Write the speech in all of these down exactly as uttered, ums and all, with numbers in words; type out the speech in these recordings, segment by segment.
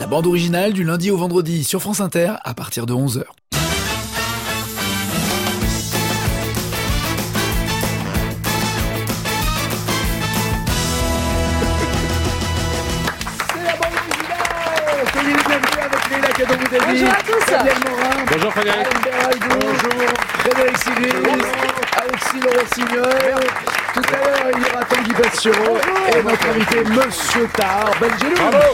bande originale du lundi au vendredi sur France Inter à partir de onze heures. Bonjour à tous. Bonjour Frédéric. Bonjour. Frédéric Sigrid. Alexis Laurent-Signol. Tout à l'heure, il y aura Tanguy Bastureau. Et notre invité, Monsieur Tahar Benjeloun. Bravo.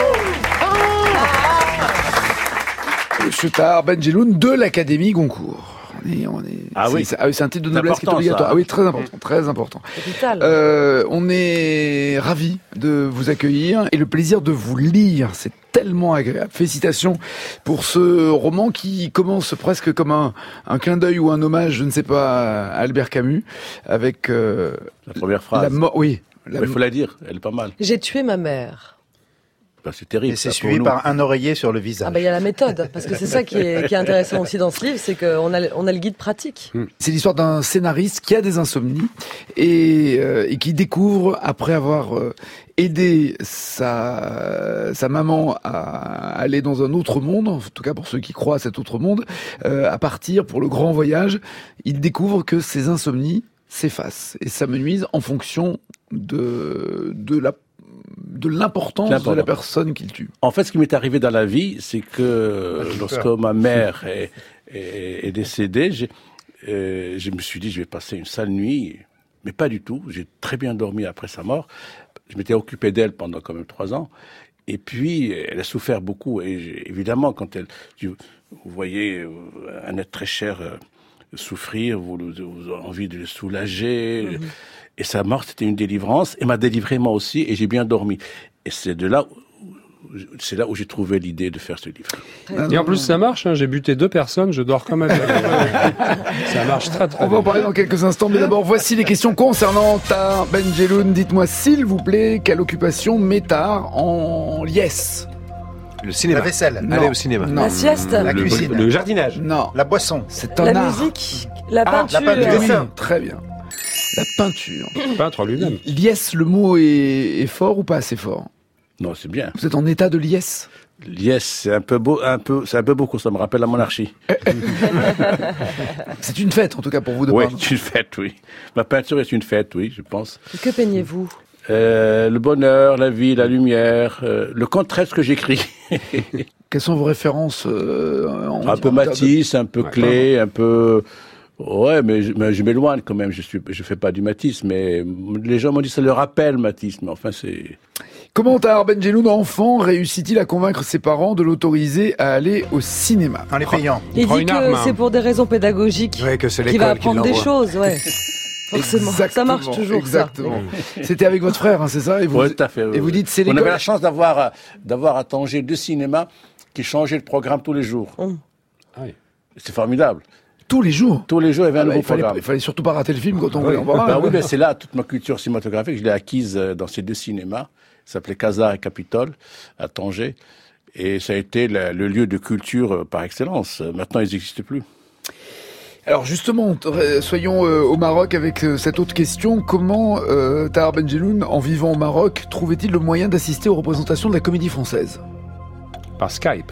Bravo. Monsieur Tahar Benjeloun de l'Académie Goncourt. On est, on est, ah c'est, oui, c'est, c'est un titre de noblesse qui est obligatoire. Ça. Ah oui, très important, très important. Euh, on est ravis de vous accueillir et le plaisir de vous lire. C'est tellement agréable. Félicitations pour ce roman qui commence presque comme un, un clin d'œil ou un hommage, je ne sais pas, à Albert Camus, avec euh, la première phrase. La mo- oui, il faut la dire, elle est pas mal. J'ai tué ma mère. Ben, c'est terrible. Et c'est suivi par un oreiller sur le visage. Ah bah il y a la méthode, parce que c'est ça qui est, qui est intéressant aussi dans ce livre, c'est qu'on a, on a le guide pratique. C'est l'histoire d'un scénariste qui a des insomnies et, euh, et qui découvre, après avoir euh, aidé sa, sa maman à aller dans un autre monde, en tout cas pour ceux qui croient à cet autre monde, euh, à partir pour le grand voyage, il découvre que ses insomnies s'effacent et s'amenuisent en fonction de, de la de l'importance L'important. de la personne qu'il tue. En fait, ce qui m'est arrivé dans la vie, c'est que ah, lorsque ma mère est, est, est décédée, j'ai, euh, je me suis dit, je vais passer une sale nuit, mais pas du tout. J'ai très bien dormi après sa mort. Je m'étais occupé d'elle pendant quand même trois ans. Et puis, elle a souffert beaucoup. Et évidemment, quand elle, vous voyez un être très cher souffrir, vous, vous avez envie de le soulager. Mm-hmm. Et sa mort, c'était une délivrance, et m'a délivré moi aussi, et j'ai bien dormi. Et c'est de là, où, c'est là où j'ai trouvé l'idée de faire ce livre. Et en plus, ça marche, hein, j'ai buté deux personnes, je dors quand même. Ça marche très très bien. On va en parler dans quelques instants, mais d'abord, voici les questions concernant Tahar Benjeloun. Dites-moi, s'il vous plaît, quelle occupation met Tahar en liesse? Le cinéma. La vaisselle. Non. Aller au cinéma. Non. La sieste. La le, cuisine. Le jardinage. Non. La boisson. C'est un la art. La musique. La peinture. Ah, la peinture. Oui, très bien. La peinture. Peintre lui-même. Liesse, le mot est, est fort ou pas assez fort? Non, c'est bien. Vous êtes en état de liesse? Liesse, c'est un peu beau, un peu, c'est un peu beaucoup, ça me rappelle la monarchie. C'est une fête, en tout cas, pour vous de Oui, peindre. c'est une fête, oui. Ma peinture est une fête, oui, je pense. Que peignez-vous? euh, Le bonheur, la vie, la lumière, euh, le contraire de ce que j'écris. Quelles sont vos références euh, en, Un peu Matisse, un peu ouais, Clé, un peu... Ouais, mais je, mais je m'éloigne quand même. Je suis, je fais pas du Matisse, mais les gens m'ont dit ça leur rappelle Matisse, mais enfin c'est. Comment Tahar Benjeloun, enfant, réussit-il à convaincre ses parents de l'autoriser à aller au cinéma? En les payant. Il, Il dit que arme, c'est pour des raisons pédagogiques. Ouais, que c'est qu'il va apprendre des choses, ouais. Forcément, exactement, ça marche toujours. Exactement. Ça. C'était avec votre frère, hein, c'est ça? Et vous, ouais, tout à fait. Et vous dites c'est l'école. On avait la chance d'avoir, d'avoir à Tanger deux cinémas qui changeaient le programme tous les jours. Hum. Ah oui. C'est formidable. Tous les jours. Tous les jours, il y avait un ah nouveau bah, il fallait, programme. Il fallait surtout pas rater le film quand on voulait oui. en voir. Bah oui, mais c'est là toute ma culture cinématographique. Je l'ai acquise dans ces deux cinémas. Ça s'appelait Casar et Capitole à Tanger, et ça a été la, le lieu de culture par excellence. Maintenant, ils n'existent plus. Alors justement, soyons euh, au Maroc avec euh, cette autre question. Comment euh, Tahar Benjeloun, en vivant au Maroc, trouvait-il le moyen d'assister aux représentations de la Comédie Française? Par Skype.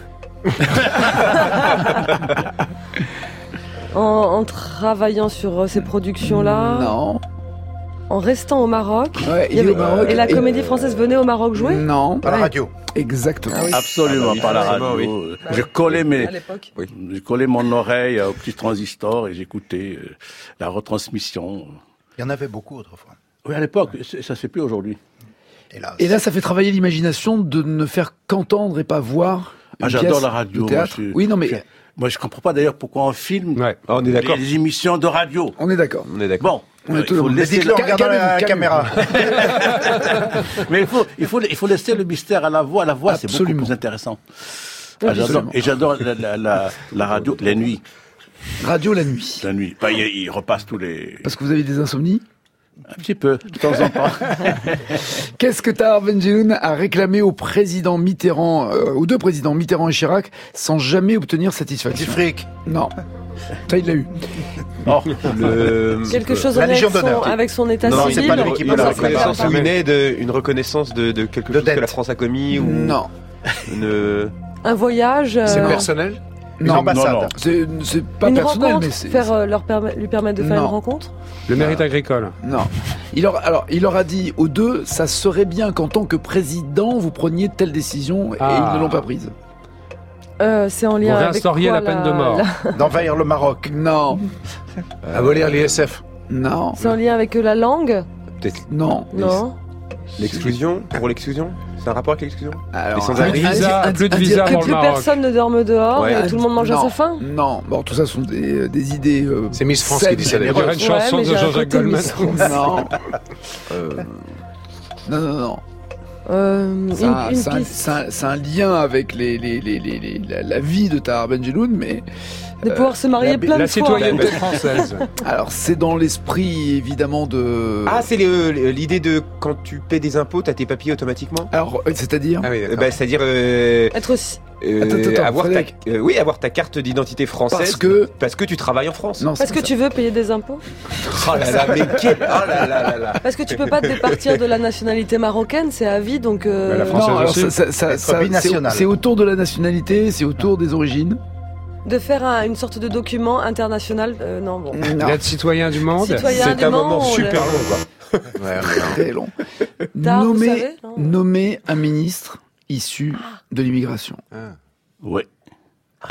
En, en travaillant sur ces productions-là? Non. En restant au Maroc? Ouais, il y avait, au Maroc. Et la et... Comédie Française venait au Maroc jouer? Non. Par la radio. Exactement. Ah oui. Absolument, ah bah, par la radio. Oui. Bah, je collais mes, oui. je collais mon oreille au petit transistor et j'écoutais euh, la retransmission. Il y en avait beaucoup autrefois. Oui, à l'époque, ça se fait plus aujourd'hui. Hélas. Et là, ça fait travailler l'imagination de ne faire qu'entendre et pas voir. Ah, j'adore la radio. Moi, je, oui, non, mais. Je, moi, je comprends pas d'ailleurs pourquoi on filme ouais. ah, on est d'accord. les émissions de radio. On est d'accord. On est d'accord. Bon. On est il faut laisser le... en regardant la caméra. Mais il faut, il faut, il faut laisser le mystère à la voix. La voix, Absolument. c'est beaucoup plus intéressant. Ah, j'adore, et j'adore la, la, la, la radio, la nuit. Radio la nuit. La nuit. Bah, il, il repasse tous les... Parce que vous avez des insomnies? Un petit peu, de temps en temps. Qu'est-ce que Tahar Benjeloun a réclamé au président Mitterrand, euh, aux deux présidents Mitterrand et Chirac, sans jamais obtenir satisfaction? Du fric. Non. Ça, il l'a eu. Oh, le... Quelque chose en avec son, avec son état non, civil. Non, c'est pas une reconnaissance humaine, de, une reconnaissance de, de quelque de chose dette. que la France a commis ou... Non. Une... Un voyage. Euh... C'est personnel? Une non, ambassade. Non, non. C'est, c'est pas une personnel, rencontre, mais c'est... Faire, euh, leur permet, lui permettre de faire non. une rencontre. Le mérite non. agricole. Non. Il leur, alors, il leur a dit aux deux, ça serait bien qu'en tant que président, vous preniez telle décision, ah. et ils ne l'ont pas prise. Euh, c'est en lien vous avec quoi, la peine la... de mort. La... D'envahir le Maroc. Non. euh... Abolir l'I S F. Non. C'est en lien avec la langue. Peut-être. Non. Non. L'exclusion, pour l'exclusion. C'est un rapport avec l'exclusion? Alors, un, plus de visa, un, plus de visa que dans plus le Maroc. Personne ne dorme dehors ouais. et tout le monde mange non, à sa faim. Non, bon, tout ça sont des, des idées. Euh, c'est Miss France qui dit ça. Il y aurait une chanson ouais, de Jean-Jacques Goldman. Non. euh, non, non, non. Euh, c'est, un, une, une c'est, un, c'est, un, c'est un lien avec les, les, les, les, les, la, la vie de Tahar Ben-Jelloun, mais... De euh, pouvoir se marier la, plein la de fois. La citoyenneté française. Alors, c'est dans l'esprit, évidemment, de... Ah, c'est le, l'idée de quand tu paies des impôts, t'as tes papiers automatiquement? Alors, c'est-à-dire ah oui, bah, c'est-à-dire... Euh, Être aussi... Euh, attends, attends, avoir ta, euh, oui, avoir ta carte d'identité française parce que, parce que tu travailles en France. Non, parce que ça. Tu veux payer des impôts. Oh là là, mais quel... oh là là là là. Parce que tu peux pas te départir de la nationalité marocaine, c'est à vie, donc. Euh... La non, alors ça, ça, ça, ça c'est, c'est autour de la nationalité, c'est autour des origines. De faire un, une sorte de document international, euh, non bon. Non. D'être citoyen du monde. Citoyen c'est du un monde, moment super long, quoi. Ouais, très long. Tard, nommer, savez, nommer un ministre issu ah. de l'immigration. Ah. Oui. Ah.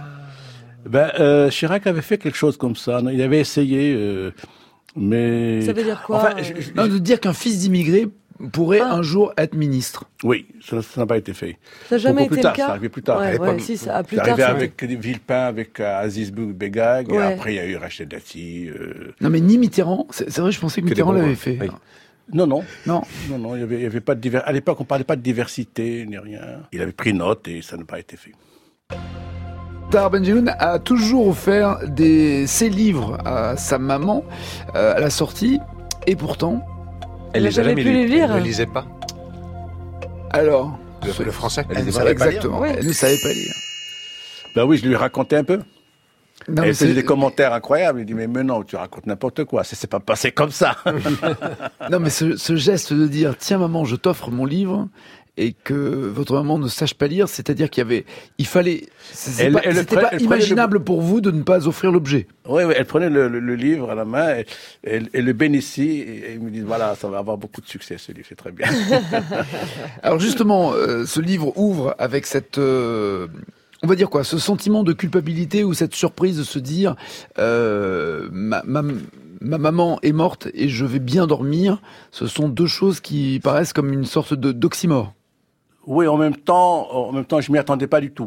Ben, euh, Chirac avait fait quelque chose comme ça. Il avait essayé, euh, mais. Ça veut dire quoi? Enfin, je, je, non, de dire qu'un fils d'immigré pourrait ah. un jour être ministre. Oui, ça n'a pas été fait. Ça n'a jamais été plus tard, le cas. Ça arrivé plus tard. Ouais, ouais, si, ça a plus c'est tard. arrivé avec oui. Villepin, avec euh, Aziz Begag, ouais. Et après il y a eu Rachid Dati. Euh... Non, mais ni Mitterrand. C'est, c'est vrai, je pensais que, que Mitterrand l'avait ouais. fait. Oui. Non, non, non, non, non. Il y avait, il y avait pas de diver... À l'époque, on parlait pas de diversité ni rien. Il avait pris note et ça n'a pas été fait. Tahar Ben-Jelloun a toujours offert des, ses livres à sa maman euh, à la sortie, et pourtant, elle n'a jamais pu les lire. Elle ne lisait pas. Alors, le, le français. Elle, elle ne savait exactement. Pas lire. Oui. Elle ne savait pas lire. Ben oui, je lui racontais un peu. Non, elle faisait des commentaires incroyables. Il dit mais, mais non, tu racontes n'importe quoi. Ça s'est pas passé comme ça. Non, mais ce, ce geste de dire tiens maman, je t'offre mon livre. Et que votre maman ne sache pas lire, c'est-à-dire qu'il y avait, il fallait, c'est elle, pas, elle c'était pre- pas imaginable le... pour vous de ne pas offrir l'objet. Oui, oui, elle prenait le, le, le livre à la main, et, elle, elle le bénissait, et elle me dit voilà, ça va avoir beaucoup de succès ce livre, c'est très bien. Alors justement, euh, ce livre ouvre avec cette, euh, on va dire quoi, ce sentiment de culpabilité ou cette surprise de se dire, euh, ma, ma Ma maman est morte et je vais bien dormir. Ce sont deux choses qui paraissent comme une sorte de, d'oxymore. Oui, en même temps, en même temps, je m'y attendais pas du tout.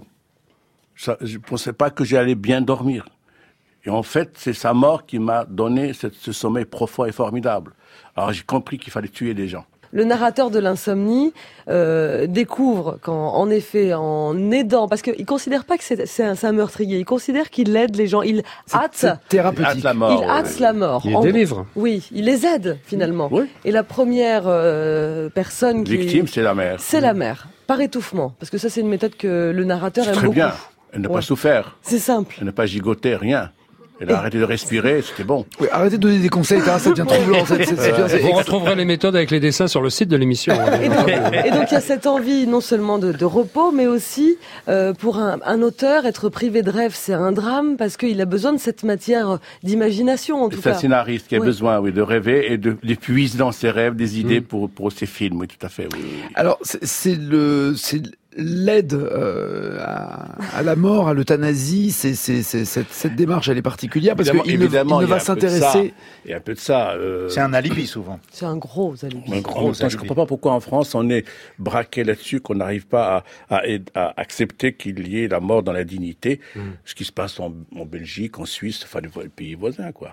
Ça, je pensais pas que j'allais bien dormir. Et en fait, c'est sa mort qui m'a donné ce, ce sommeil profond et formidable. Alors j'ai compris qu'il fallait tuer des gens. Le narrateur de l'insomnie euh, découvre qu'en en effet, en aidant, parce qu'il considère pas que c'est, c'est, un, c'est un meurtrier, il considère qu'il aide les gens, il hâte, c'est, c'est thérapeutique. Il hâte la mort. Il hâte ouais. la mort. Il délivre. Oui, il les aide finalement. Oui. Et la première euh, personne qui victime, c'est la mère. C'est la mère, par étouffement, parce que ça c'est une méthode que le narrateur c'est aime très beaucoup. Bien. Elle n'a ouais. pas souffert. C'est simple. Elle n'a pas gigoté, rien. Elle a et... arrêté de respirer, c'était bon. Oui, arrêtez de donner des conseils, ça devient troublant. C'est, c'est, c'est, c'est, Vous retrouverez les méthodes avec les dessins sur le site de l'émission. Et donc, et donc il y a cette envie non seulement de, de repos, mais aussi euh, pour un, un auteur, être privé de rêve, c'est un drame parce qu'il a besoin de cette matière d'imagination en tout c'est cas. C'est un scénariste qui a oui. besoin, oui, de rêver et de, de puiser dans ses rêves des idées mmh. pour pour ses films, oui, tout à fait. Oui, oui. Alors c'est, c'est le c'est l'aide euh, à, à la mort, à l'euthanasie, c'est, c'est, c'est, cette, cette démarche, elle est particulière parce qu'il ne, il ne va s'intéresser. Il y a un peu de ça. Euh... C'est un alibi souvent. C'est un gros alibi. Un gros alibi. Je ne comprends pas pourquoi en France on est braqué là-dessus, qu'on n'arrive pas à, à, à accepter qu'il y ait la mort dans la dignité, mmh. ce qui se passe en, en Belgique, en Suisse, enfin les pays voisins, quoi.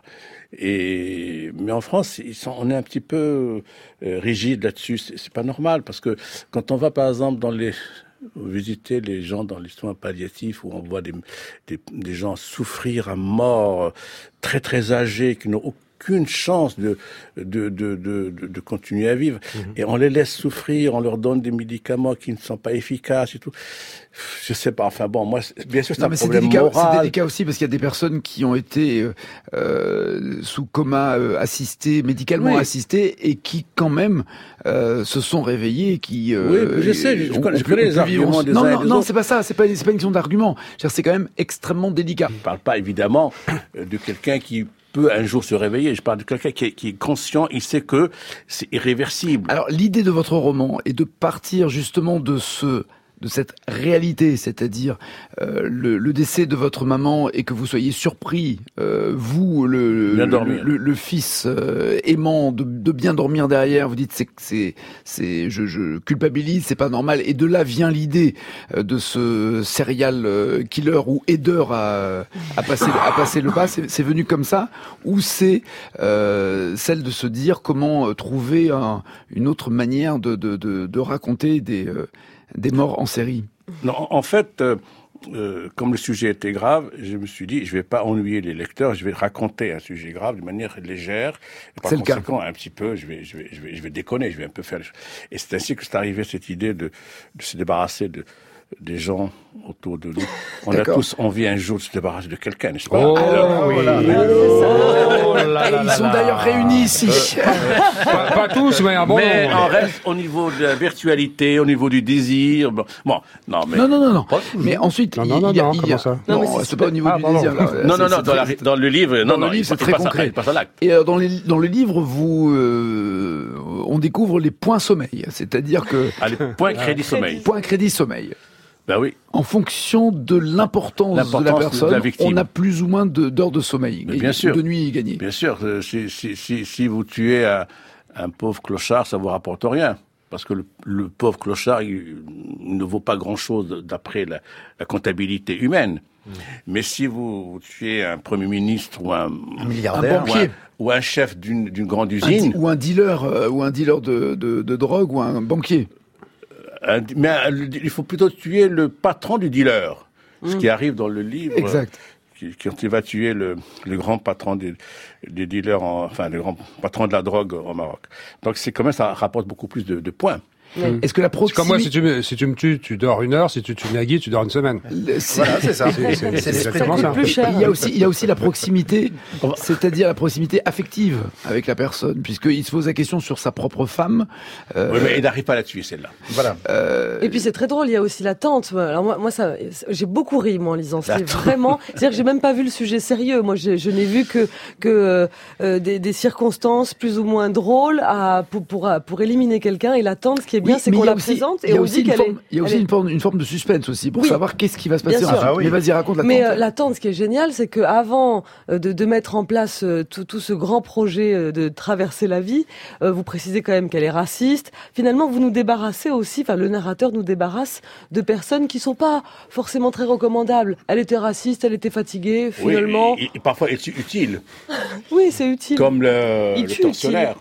Et mais en France, ils sont, on est un petit peu euh, rigide là-dessus. C'est, c'est pas normal parce que quand on va par exemple dans les visiter les gens dans les soins palliatifs où on voit des, des, des gens souffrir à mort, très très âgés, qui n'ont aucune chance de de de de, de, de continuer à vivre. Mmh. Et on les laisse souffrir, on leur donne des médicaments qui ne sont pas efficaces et tout. Je sais pas. Enfin bon, moi, bien sûr, c'est non, un mais problème c'est délicat, moral. C'est délicat aussi parce qu'il y a des personnes qui ont été euh, euh, sous coma euh, assisté, médicalement oui. assisté, et qui quand même euh, se sont réveillés, qui. Euh, oui, je sais. Je, je connais, je connais les arguments on, des non, uns non, et des non, autres. c'est pas ça. C'est pas, c'est pas une question d'argument. C'est quand même extrêmement délicat. Je ne parle pas évidemment de quelqu'un qui peut un jour se réveiller. Je parle de quelqu'un qui est, qui est conscient, il sait que c'est irréversible. Alors, l'idée de votre roman est de partir justement de ce de cette réalité, c'est-à-dire euh, le, le décès de votre maman et que vous soyez surpris, euh, vous, le, le, le, le fils euh, aimant, de, de bien dormir derrière, vous dites c'est c'est c'est je, je culpabilise, c'est pas normal, et de là vient l'idée euh, de ce serial euh, killer ou aideur à, à passer à passer le pas. C'est, c'est venu comme ça, ou c'est euh, celle de se dire comment trouver un, une autre manière de de de, de raconter des euh, des morts en série. Non, en fait, euh, euh, comme le sujet était grave, je me suis dit, je vais pas ennuyer les lecteurs, je vais raconter un sujet grave de manière légère. Et par c'est conséquent, le cas. un petit peu, je vais, je vais, je vais, je vais déconner, je vais un peu faire. Et c'est ainsi que c'est arrivé cette idée de, de se débarrasser de des gens autour de nous. On D'accord. a tous envie un jour de se débarrasser de quelqu'un, n'est-ce pas? Oh, Alors, oui. voilà. Oh là là Et ils là sont là. d'ailleurs réunis ici. Pas, pas tous, mais un bon mais nombre. on reste au niveau de la virtualité, au niveau du désir. Bon, bon non, mais Non, non, non, non. Mais ensuite, Non, non, non, il y a, non, il y a- comment ça non, Non, mais c'est c'est pas au niveau Ah, du pardon. désir. Là. non, C'est- non, c'est non, dans, la, très- dans le livre, non, dans non, le livre, il c'est faut très pas ça- concret. il passe à l'acte. Et euh, dans, les, dans le livre, vous, euh, on découvre les points sommeil, c'est-à-dire que Allez, point crédit sommeil. point crédit sommeil. Ben oui. En fonction de l'importance, L'importance de la de personne, la victime. on a plus ou moins de, d'heures de sommeil, Mais et bien sûr. de nuit gagnées. Bien sûr, euh, si, si, si, si vous tuez un, un pauvre clochard, ça vous rapporte rien. Parce que le, le pauvre clochard, il, il ne vaut pas grand-chose d'après la, la comptabilité humaine. Mmh. Mais si vous, vous tuez un Premier ministre ou un, un milliardaire, un banquier, ou un, ou un chef d'une, d'une grande un usine... di- ou un dealer, euh, ou un dealer de, de, de drogue, ou un banquier. Un, mais un, il faut plutôt tuer le patron du dealer. Mmh. Ce qui arrive dans le livre... Exact. Quand il va tuer le, le grand patron des, des dealers, en, enfin le grand patron de la drogue au Maroc. Donc c'est quand même, ça rapporte beaucoup plus de, de points. Oui. Est-ce que la proximité... C'est comme moi, si tu, me, si tu me tues, tu dors une heure, si tu tues Nagui, tu dors une semaine. C'est... Voilà, c'est ça. C'est, c'est, c'est exactement ça. Plus cher. Il y a aussi, il y a aussi la proximité, c'est-à-dire la proximité affective avec la personne, puisqu'il se pose la question sur sa propre femme. Euh, oui, mais il n'arrive pas à la tuer, celle-là. Voilà. Euh... Et puis c'est très drôle, il y a aussi la tante. Alors moi, moi ça, j'ai beaucoup ri moi en lisant ce livre. Vraiment, c'est-à-dire que j'ai même pas vu le sujet sérieux. Moi, je, je n'ai vu que que euh, des, des circonstances plus ou moins drôles à pour pour, pour éliminer quelqu'un. Et la tante, ce qui est bien, oui, c'est qu'on la aussi, présente et on dit qu'elle forme, est. Il y a aussi est... une forme, une forme de suspense aussi pour oui, savoir qu'est-ce qui va se passer. Ah, oui. Mais vas-y, raconte la tante. Mais euh, la tante, ce qui est génial, c'est que avant de, de mettre en place euh, tout, tout ce grand projet euh, de traverser la vie, euh, vous précisez quand même qu'elle est raciste. Finalement, vous nous débarrassez aussi, enfin le narrateur nous débarrasse de personnes qui sont pas forcément très recommandables. Elle était raciste, elle était fatiguée, finalement. Oui, et, et parfois elle est utile. Oui, c'est utile. Comme le, le tortionnaire.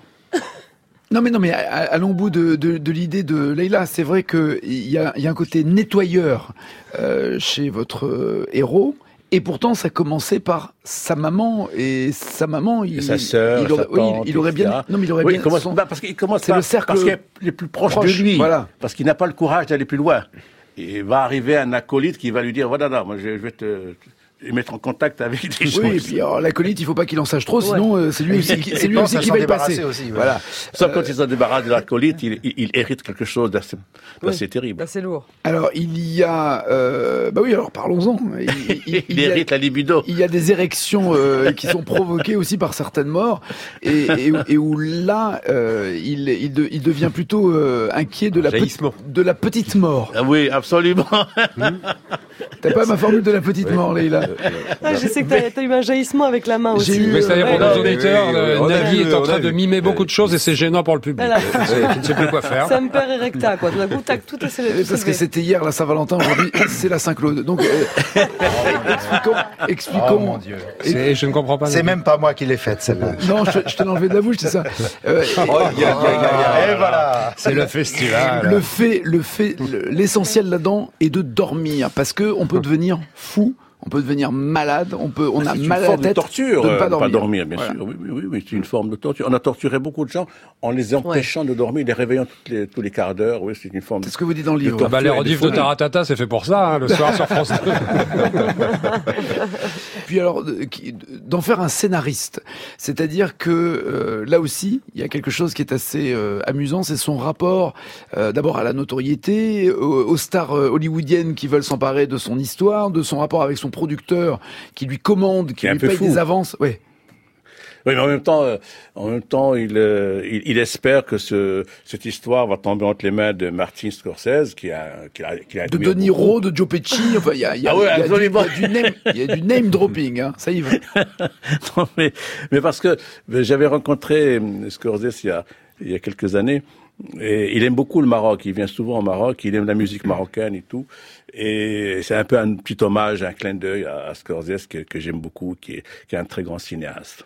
Non mais non mais allons au bout de, de, de l'idée de Leïla. C'est vrai que il y a, y a un côté nettoyeur euh, chez votre euh, héros. Et pourtant, ça commençait par sa maman et sa maman. Il, et sa sœur, il aurait, sa tante, oui, il aurait bien. Non, mais il aurait oui, bien. Il commence, son... bah parce qu'il commence c'est par, le cercle parce qu'il est plus proche, proche de lui, voilà. Parce qu'il n'a pas le courage d'aller plus loin. Et il va arriver un acolyte qui va lui dire voilà, non, moi je, je vais te mettre en contact avec des gens. Oui, et puis alors, l'acolyte, il faut pas qu'il en sache trop, sinon ouais. euh, c'est lui aussi, qui, c'est lui aussi qui va y passer. Aussi, ouais. Voilà. Sauf euh... quand il s'en débarrasse de l'acolyte, il, il, il hérite quelque chose d'assez, d'assez oui, terrible. C'est lourd. Alors il y a, euh, bah oui, alors parlons-en. Il, il, il, il hérite a, la libido. Il y a des érections euh, qui sont provoquées aussi par certaines morts, et, et, et où là, euh, il, il, de, il devient plutôt euh, inquiet de la, pe- de la petite mort. Ah oui, absolument. T'as pas ma formule de la petite oui. mort, Leïla. Ah, je sais que t'as, t'as eu un jaillissement avec la main aussi. J'ai eu, mais c'est-à-dire pour ouais, nos auditeurs, oui, Nagui est en train de mimer beaucoup de choses et c'est gênant pour le public. Voilà. Je ne sais plus quoi faire. Ça me perd erecta, quoi. Tout d'un coup, tac, tout est célébré. Parce que c'était hier la Saint-Valentin, aujourd'hui c'est la Saint-Claude. Donc, euh, expliquons, expliquons. Oh mon Dieu. C'est, je ne comprends pas. C'est Nagui. Même pas moi qui l'ai faite, celle-là. Non, je, je te l'ai enlevé de la bouche, c'est ça. Euh, oh, et, y a, y a, y a, et voilà. C'est le festival. Le fait, le fait, l'essentiel là-dedans est de dormir, parce que on peut devenir fou On peut devenir malade, on peut, on Ah, a c'est mal une à la forme de tête torture, de ne euh, pas dormir. dormir, bien Voilà. sûr. Oui, oui, oui, oui, c'est une forme de torture. On a torturé beaucoup de gens en les empêchant de dormir, les réveillant toutes les, tous les quarts d'heure. Oui, c'est une forme. C'est ce que vous dites dans le livre. torture. Bah, les et des rediffs de folies. Taratata, c'est fait pour ça, hein, le soir sur France deux. Puis alors, de- qui- d'en faire un scénariste, c'est-à-dire que euh, là aussi, il y a quelque chose qui est assez euh, amusant, c'est son rapport euh, d'abord à la notoriété, aux, aux stars euh, hollywoodiennes qui veulent s'emparer de son histoire, de son rapport avec son producteur qui lui commande, qui est un lui peu paye fou. des avances. Ouais. Oui, mais en même temps, euh, en même temps, il, euh, il, il espère que ce, cette histoire va tomber entre les mains de Martin Scorsese, qui a, qui a, qui a De admire De Niro, de Joe Pesci, enfin il y a, il y a, Ah ouais, il y a du, absolument. il y a du name, il y a du name dropping, hein. Ça y va. Non, mais, mais parce que j'avais rencontré euh, Scorsese il y a, il y a quelques années, et il aime beaucoup le Maroc. Il vient souvent au Maroc, il aime la musique marocaine et tout. Et c'est un peu un petit hommage, un clin d'œil à, à Scorsese que, que j'aime beaucoup, qui est, qui est un très grand cinéaste.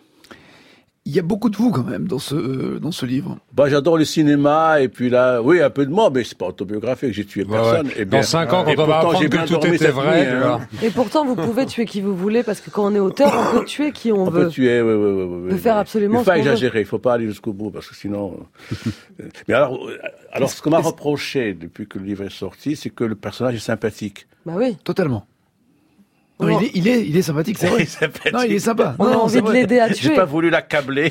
Il y a beaucoup de vous quand même dans ce euh, dans ce livre. Bah, j'adore le cinéma, et puis là, oui, un peu de moi, mais c'est pas autobiographique, j'ai tué Ouais, personne. ouais. Et Dans cinq ans, et quand on va pourtant, apprendre j'ai que bien tout dormi était cette vrai, nuit, tu hein. vois. Et pourtant, vous pouvez tuer qui vous voulez, parce que quand on est auteur, on peut tuer qui on, On veut. peut tuer, oui, oui, oui, oui. On peut faire absolument Il faut ce qu'on veut. exagérer, il faut pas aller jusqu'au bout, parce que sinon... euh, Mais alors, euh, alors ce qu'on m'a reproché depuis que le livre est sorti, c'est que le personnage est sympathique. Bah oui. Totalement. Non, Non. il est, il est, il est sympathique, c'est vrai. Il est sympathique. Non, il est sympa. On Non, a non, envie c'est de vrai. l'aider à J'ai tuer. pas voulu l'accabler.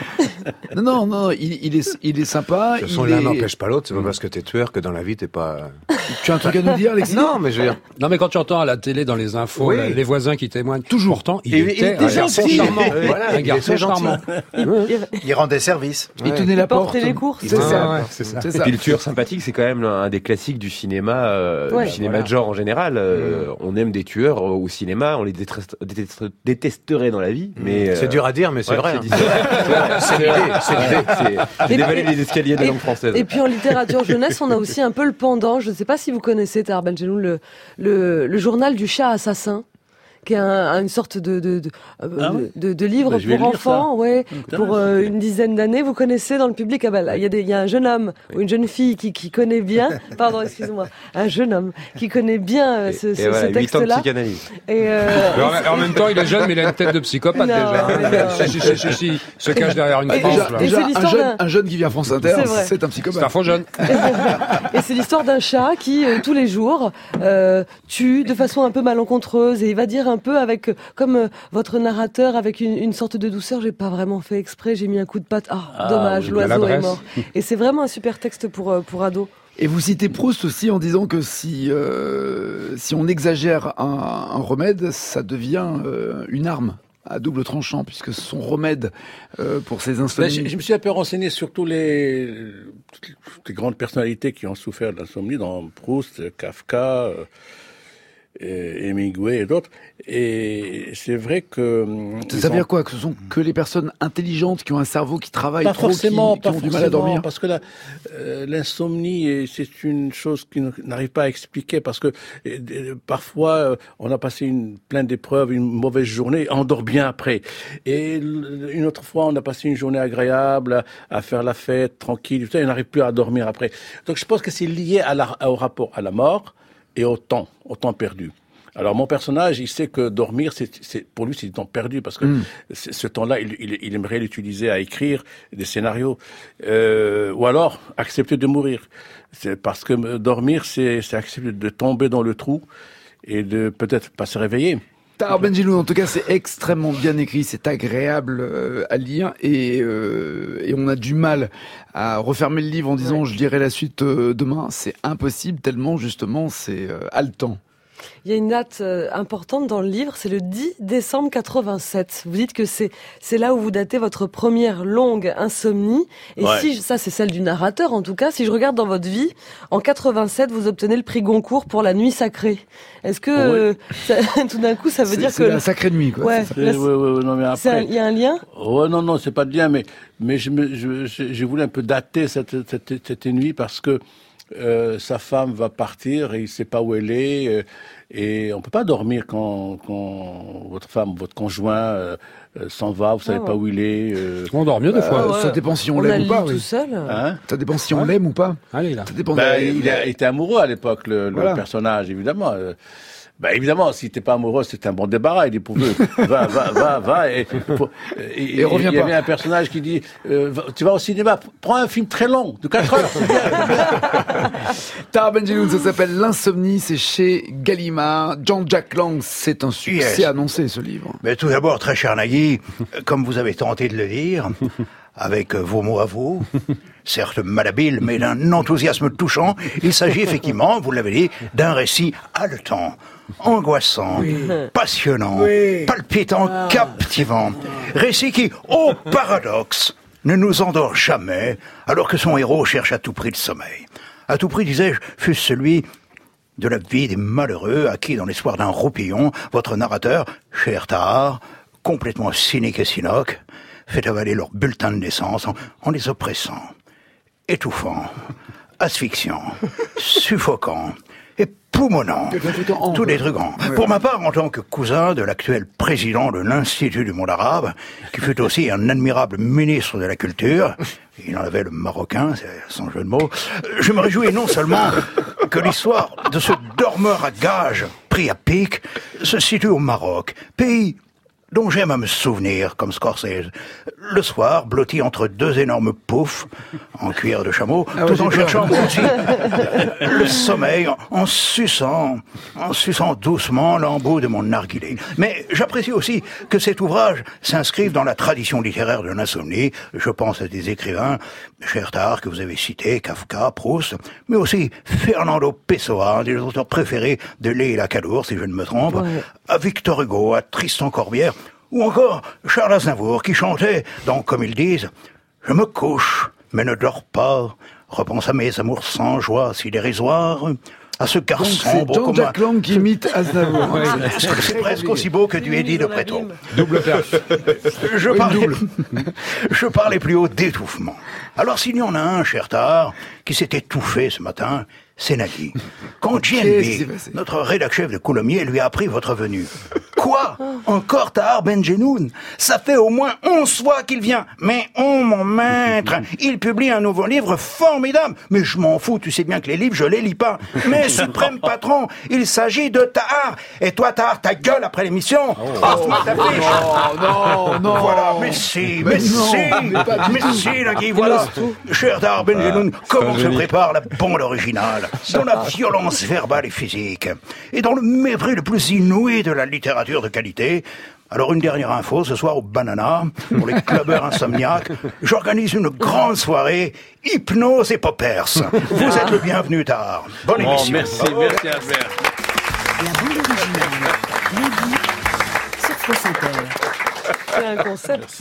Non, non, non, il, il est, il est sympa. De toute façon, il l'un est- n'empêche pas l'autre. C'est pas parce que t'es tueur que dans la vie t'es pas. Tu as un truc à nous dire, Alexis? Non, mais je veux dire. Non, mais quand tu entends à la télé, dans les infos, Oui. là, les voisins qui témoignent, toujours. Pourtant, il Et- il était était un garçon gentil. charmant. Oui, voilà, un il garçon était gentil. charmant. Il rendait service. Il tenait la porte. portait les courses. C'est Ouais, ça. ouais, c'est ça. C'est Et ça. puis le tueur sympathique, c'est quand même un des classiques du cinéma, euh, Ouais. du cinéma Voilà. de genre en général. Euh, On aime des tueurs euh, au cinéma, on les déteste- déteste- détesterait dans la vie, mais euh, C'est dur à dire, mais c'est ouais, vrai. c'est hein. difficile. C'est l'idée, c'est l'idée, c'est Et dévaler puis- les escaliers de la et- langue française. Et puis en littérature jeunesse, on a aussi un peu le pendant. Je ne sais pas si vous connaissez, Tahar Benjelloun, le, le, le journal du chat assassin, qui est un, une sorte de, de, de, euh, Ah ouais de, de livre Bah, je vais pour lire enfants, ouais, pour euh, une dizaine d'années. Vous connaissez dans le public, ah bah là, il y a des, il y a un jeune homme ou une jeune fille qui, qui connaît bien, pardon, excusez-moi, un jeune homme qui connaît bien euh, ce, Et ce, voilà, ce huit ans de texte-là. psychanalyse. Et euh, Mais en, en même temps, il est jeune, mais il a une tête de psychopathe Non, déjà. mais hein. non. Si, si, si, si, si, il se cache derrière une Et France. déjà, là. Et déjà, c'est un, l'histoire jeune, d'un- un jeune qui vient à France Inter, C'est vrai. c'est un C'est un psychopathe. faux jeune. Et c'est l'histoire d'un chat qui, euh, tous les jours, euh, tue de façon un peu malencontreuse. Et il va dire un peu avec, euh, comme euh, votre narrateur, avec une, une sorte de douceur, j'ai pas vraiment fait exprès, j'ai mis un coup de patte. Ah, Ah, dommage, oui, l'oiseau est maladresse. mort. Et c'est vraiment un super texte pour, euh, pour ados. Et vous citez Proust aussi en disant que si, euh, si on exagère un, un remède, ça devient euh, une arme à double tranchant, puisque son remède euh, pour ses Ben, insomnies... je, je me suis un peu renseigné sur tous les, toutes les grandes personnalités qui ont souffert d'insomnie, dans Proust, Kafka, euh, et Hemingway et d'autres. Et c'est vrai que... Ça ils veut ont- dire quoi? Que ce sont que les personnes intelligentes qui ont un cerveau qui travaille Pas trop, forcément, qui, qui pas ont du mal à forcément, dormir? parce que la- euh, l'insomnie, est- c'est une chose qui ne- n'arrive pas à expliquer, parce que euh, euh, parfois, euh, on a passé une, plein d'épreuves, une mauvaise journée, on dort bien après. Et l- une autre fois, on a passé une journée agréable, à, à faire la fête, tranquille, tout ça, et on n'arrive plus à dormir après. Donc je pense que c'est lié à la, au rapport à la mort et au temps, au temps perdu. Alors mon personnage, il sait que dormir, c'est, c'est pour lui, c'est du temps perdu, parce que Mm. c'est- ce temps-là, il, il, il aimerait l'utiliser à écrire des scénarios, euh, ou alors accepter de mourir. C'est parce que euh, dormir, c'est, c'est accepter de tomber dans le trou et de peut-être pas se réveiller. Tahar Benjelloun, en tout cas, c'est extrêmement bien écrit, c'est agréable euh, à lire et, euh, et on a du mal à refermer le livre en disant je lirai la suite euh, demain. C'est impossible tellement justement c'est euh, haletant. Il y a une date euh, importante dans le livre, c'est le dix décembre quatre-vingt-sept. Vous dites que c'est c'est là où vous datez votre première longue insomnie. Et Ouais. si, ça c'est celle du narrateur en tout cas, si je regarde dans votre vie, en quatre-vingt-sept, vous obtenez le prix Goncourt pour La Nuit Sacrée. Est-ce que euh, ça- tout d'un coup ça veut C'est dire c'est que... la sacrée nuit quoi. Ouais. c'est ça. Là, Et ouais, ouais, ouais, non, mais c'est un- après, Il y a un lien ouais, non, non, c'est pas de lien, mais mais je me, je, je- j'ai voulu un peu dater cette cette, cette nuit parce que euh, sa femme va partir et il sait pas où elle est. euh, Et on peut pas dormir quand, quand votre femme, votre conjoint euh, euh, s'en va, vous savez Ah pas ouais. où il est. euh, On dort mieux des fois. Euh, ouais. Ça dépend si on, On a l'aime le ou pas. lit tout Oui. seul. hein Ça dépend si on l'aime ou pas. Allez, là. Ça dépend. Ben, de- il a été amoureux à l'époque, le, le Voilà. personnage, évidemment. Euh, Bah évidemment, si t'es pas amoureux, c'est un bon débarras. Il dit pour eux, va, va, va, va. Et, pour, et, et reviens pas. Il y avait un personnage qui dit, euh, tu vas au cinéma, prends un film très long, de quatre heures, c'est bien. Tahar Ben-Jelloun, ça s'appelle L'Insomnie, c'est chez Gallimard. Jean-Jacques Lang, c'est un succès yes. annoncé, ce livre. Mais tout d'abord, très cher Nagui, comme vous avez tenté de le dire, avec vos mots à vous, certes malhabiles, mais d'un enthousiasme touchant, il s'agit effectivement, vous l'avez dit, d'un récit haletant, angoissant, oui. passionnant, oui. palpitant, ah. captivant. Récit qui, au paradoxe, ne nous endort jamais, alors que son héros cherche à tout prix le sommeil. À tout prix, disais-je, fût celui de la vie des malheureux, à qui, dans l'espoir d'un roupillon, votre narrateur, cher Tahar, complètement cynique et sinoque, fait avaler leur bulletin de naissance en, en les oppressant, étouffant, asphyxiant, suffocant, et poumonnant, tous des trucs grands. Ouais. Pour ma part, en tant que cousin de l'actuel président de l'Institut du monde arabe, qui fut aussi un admirable ministre de la culture, il en avait le marocain, c'est sans jeu de mots, je me réjouis non seulement que l'histoire de ce dormeur à gages pris à pic se situe au Maroc, pays dont j'aime à me souvenir, comme Scorsese, le soir, blotti entre deux énormes poufs, en cuir de chameau, ah tout ouais, en cherchant moi aussi le sommeil, en, en suçant, en suçant doucement l'embout de mon narguilé. Mais j'apprécie aussi que cet ouvrage s'inscrive dans la tradition littéraire de l'insomnie. Je pense à des écrivains, cher Tahar, que vous avez cités, Kafka, Proust, mais aussi Fernando Pessoa, un des auteurs préférés de Leila Kadour, si je ne me trompe, ouais. à Victor Hugo, à Tristan Corbière, ou encore Charles Aznavour qui chantait dans Comme ils disent « Je me couche, mais ne dors pas, repense à mes amours sans joie si dérisoires, à ce garçon beau comme Jean-Jacques Lang qui imite Aznavour. Ouais, c'est, c'est presque aussi beau que du Eddie de Préto. Double perf. Je parlais, je parlais plus haut d'étouffement. Alors s'il y en a un, cher Tahar, qui s'est étouffé ce matin, c'est Nagui. Quand J N B, notre rédac-chef de Coulommiers, lui a appris votre venue. Quoi ? Encore Tahar Ben-Jelloun ? Ça fait au moins onze fois qu'il vient. Mais oh mon maître, il publie un nouveau livre formidable. Mais je m'en fous, tu sais bien que les livres, je les lis pas. Mais suprême patron, il s'agit de Tahar. Et toi Tahar, ta gueule après l'émission. Oh, Off-moi ta fiche. Non, non, non. Voilà, mais si, mais, mais si, mais si, Nagui, voilà. Cher Tahar Ben-Jelloun, ah, comment se prépare la bande originale ? Dans la violence verbale et physique, et dans le mépris le plus inouï de la littérature de qualité. Alors une dernière info, ce soir au Banana, pour les clubbers insomniaques, j'organise une grande soirée hypnose et poppers. Vous êtes le bienvenu, Tahar. Bonne émission. Oh, merci, oh, merci Albert. La bande originale, Nagui, sur France Inter. C'est un concept.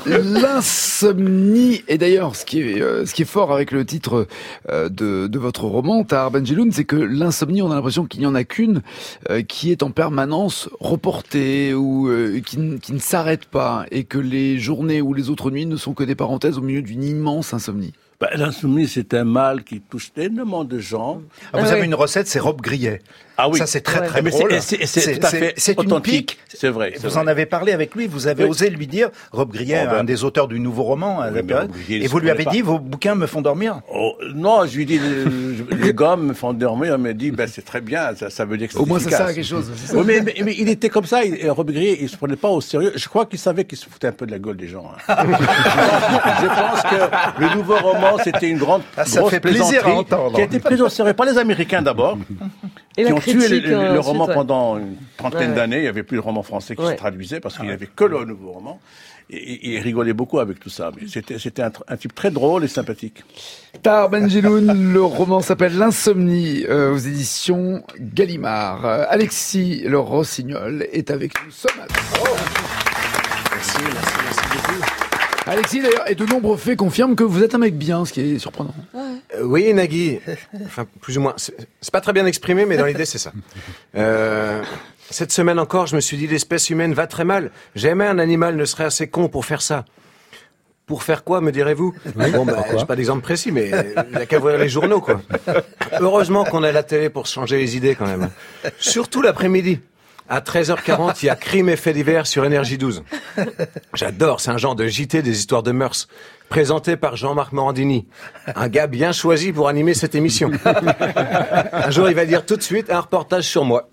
L'insomnie. Et d'ailleurs, ce qui est, euh, ce qui est fort avec le titre euh, de, de votre roman, Tahar Ben-Jelloun, c'est que l'insomnie, on a l'impression qu'il n'y en a qu'une euh, qui est en permanence reportée ou euh, qui, qui ne s'arrête pas, et que les journées ou les autres nuits ne sont que des parenthèses au milieu d'une immense insomnie. Bah, l'insomnie, c'est un mal qui touche énormément de gens. Ah, vous ah, avez oui. une recette, c'est Robe Grillet. Ah oui. Ça, c'est très, ouais. très mais drôle. C'est, c'est, c'est, c'est tout à fait c'est authentique. C'est vrai. C'est vous vrai. en avez parlé avec lui, vous avez oui. osé lui dire, Robe Grillet, oh, ben, un des auteurs du nouveau roman, à oui, la période, et vous lui avez pas. dit, vos bouquins me font dormir? Oh, non, je lui dis, les, les gars me font dormir, il me dit, ben, c'est très bien, ça, ça veut dire que c'est au moins, efficace. ça sert à quelque chose. Oui, mais, mais, mais il était comme ça, il, Robe Grillet, il se prenait pas au sérieux. Je crois qu'il savait qu'il se foutait un peu de la gueule des gens. Hein. Je pense que le nouveau roman, c'était une grande, ah, ça fait plaisir à entendre. Qui a été prise au sérieux par les Américains d'abord. Et qui la ont critique, tué le, le, le roman ensuite, ouais. pendant une trentaine ouais. d'années. Il n'y avait plus de roman français qui ouais. se traduisait parce qu'il n'y avait que le nouveau roman. Et, et il rigolait beaucoup avec tout ça. Mais c'était, c'était un, un type très drôle et sympathique. Tahar Ben-Jelloun, le roman s'appelle L'Insomnie euh, aux éditions Gallimard. Euh, Alexis Le Rossignol est avec nous ce matin. Oh. Merci, merci, merci beaucoup. Alexis, d'ailleurs, et de nombreux faits confirment que vous êtes un mec bien, ce qui est surprenant. Ouais. Euh, oui, Nagui. Enfin, plus ou moins. C'est, c'est pas très bien exprimé, mais dans l'idée, c'est ça. Euh, cette semaine encore, je me suis dit, l'espèce humaine va très mal. Jamais un animal ne serait assez con pour faire ça. Pour faire quoi, me direz-vous? Oui, bon, bah, j'ai pas d'exemple précis, mais il n'y a qu'à ouvrir les journaux, quoi. Heureusement qu'on a la télé pour se changer les idées, quand même. Surtout l'après-midi. À treize heures quarante, il y a Crime et faits divers sur Énergie douze. J'adore, c'est un genre de J T des histoires de mœurs, présenté par Jean-Marc Morandini. Un gars bien choisi pour animer cette émission. Un jour, il va dire tout de suite un reportage sur moi.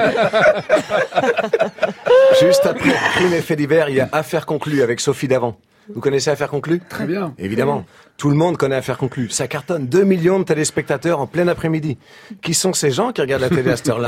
Juste après Crime et faits divers, il y a Affaires conclues avec Sophie Davant. Vous connaissez Affaires conclues ? Très bien. Évidemment. Tout le monde connaît Affaires conclues. Ça cartonne deux millions de téléspectateurs en plein après-midi. Qui sont ces gens qui regardent la télé à cette heure-là ?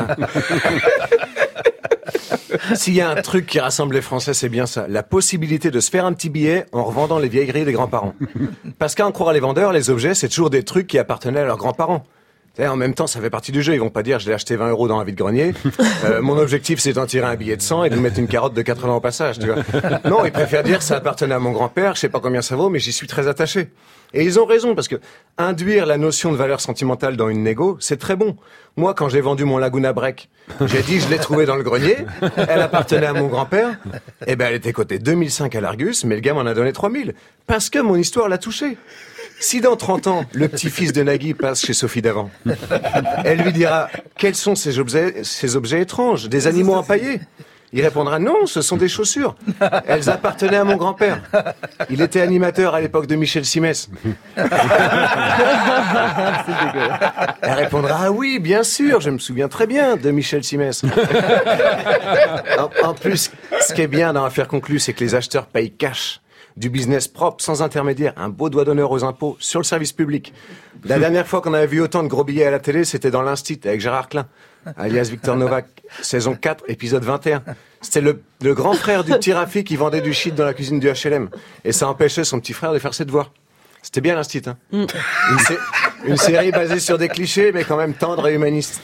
S'il y a un truc qui rassemble les Français, c'est bien ça. La possibilité de se faire un petit billet en revendant les vieilleries des grands-parents. Parce qu'à en croire les vendeurs, les objets, c'est toujours des trucs qui appartenaient à leurs grands-parents. En même temps, ça fait partie du jeu. Ils vont pas dire, je l'ai acheté vingt euros dans un vide-grenier. Euh, mon objectif, c'est d'en tirer un billet de cent et de lui mettre une carotte de quatre-vingts au passage, tu vois. Non, ils préfèrent dire, ça appartenait à mon grand-père, je sais pas combien ça vaut, mais j'y suis très attaché. Et ils ont raison, parce que induire la notion de valeur sentimentale dans une négo, c'est très bon. Moi, quand j'ai vendu mon Laguna Break, j'ai dit, je l'ai trouvée dans le grenier, elle appartenait à mon grand-père, et ben, elle était cotée deux mille cinq à l'Argus, mais le gars m'en a donné trois mille. Parce que mon histoire l'a touché. Si dans trente ans, le petit-fils de Nagui passe chez Sophie Davant, elle lui dira, quels sont ces objets, ces objets étranges, des animaux empaillés? Il répondra, non, ce sont des chaussures. Elles appartenaient à mon grand-père. Il était animateur à l'époque de Michel Simès. Elle répondra, ah oui, bien sûr, je me souviens très bien de Michel Simès. En, en plus, ce qui est bien dans Affaires conclues, c'est que les acheteurs payent cash. Du business propre, sans intermédiaire, un beau doigt d'honneur aux impôts, sur le service public. La dernière fois qu'on avait vu autant de gros billets à la télé, c'était dans l'Instit, avec Gérard Klein, alias Victor Novak, saison quatre, épisode vingt et un. C'était le, le grand frère du petit Rafi qui vendait du shit dans la cuisine du H L M. Et ça empêchait son petit frère de faire ses devoirs. C'était bien l'Instit, hein. Mm. Une, sé- une série basée sur des clichés, mais quand même tendre et humaniste.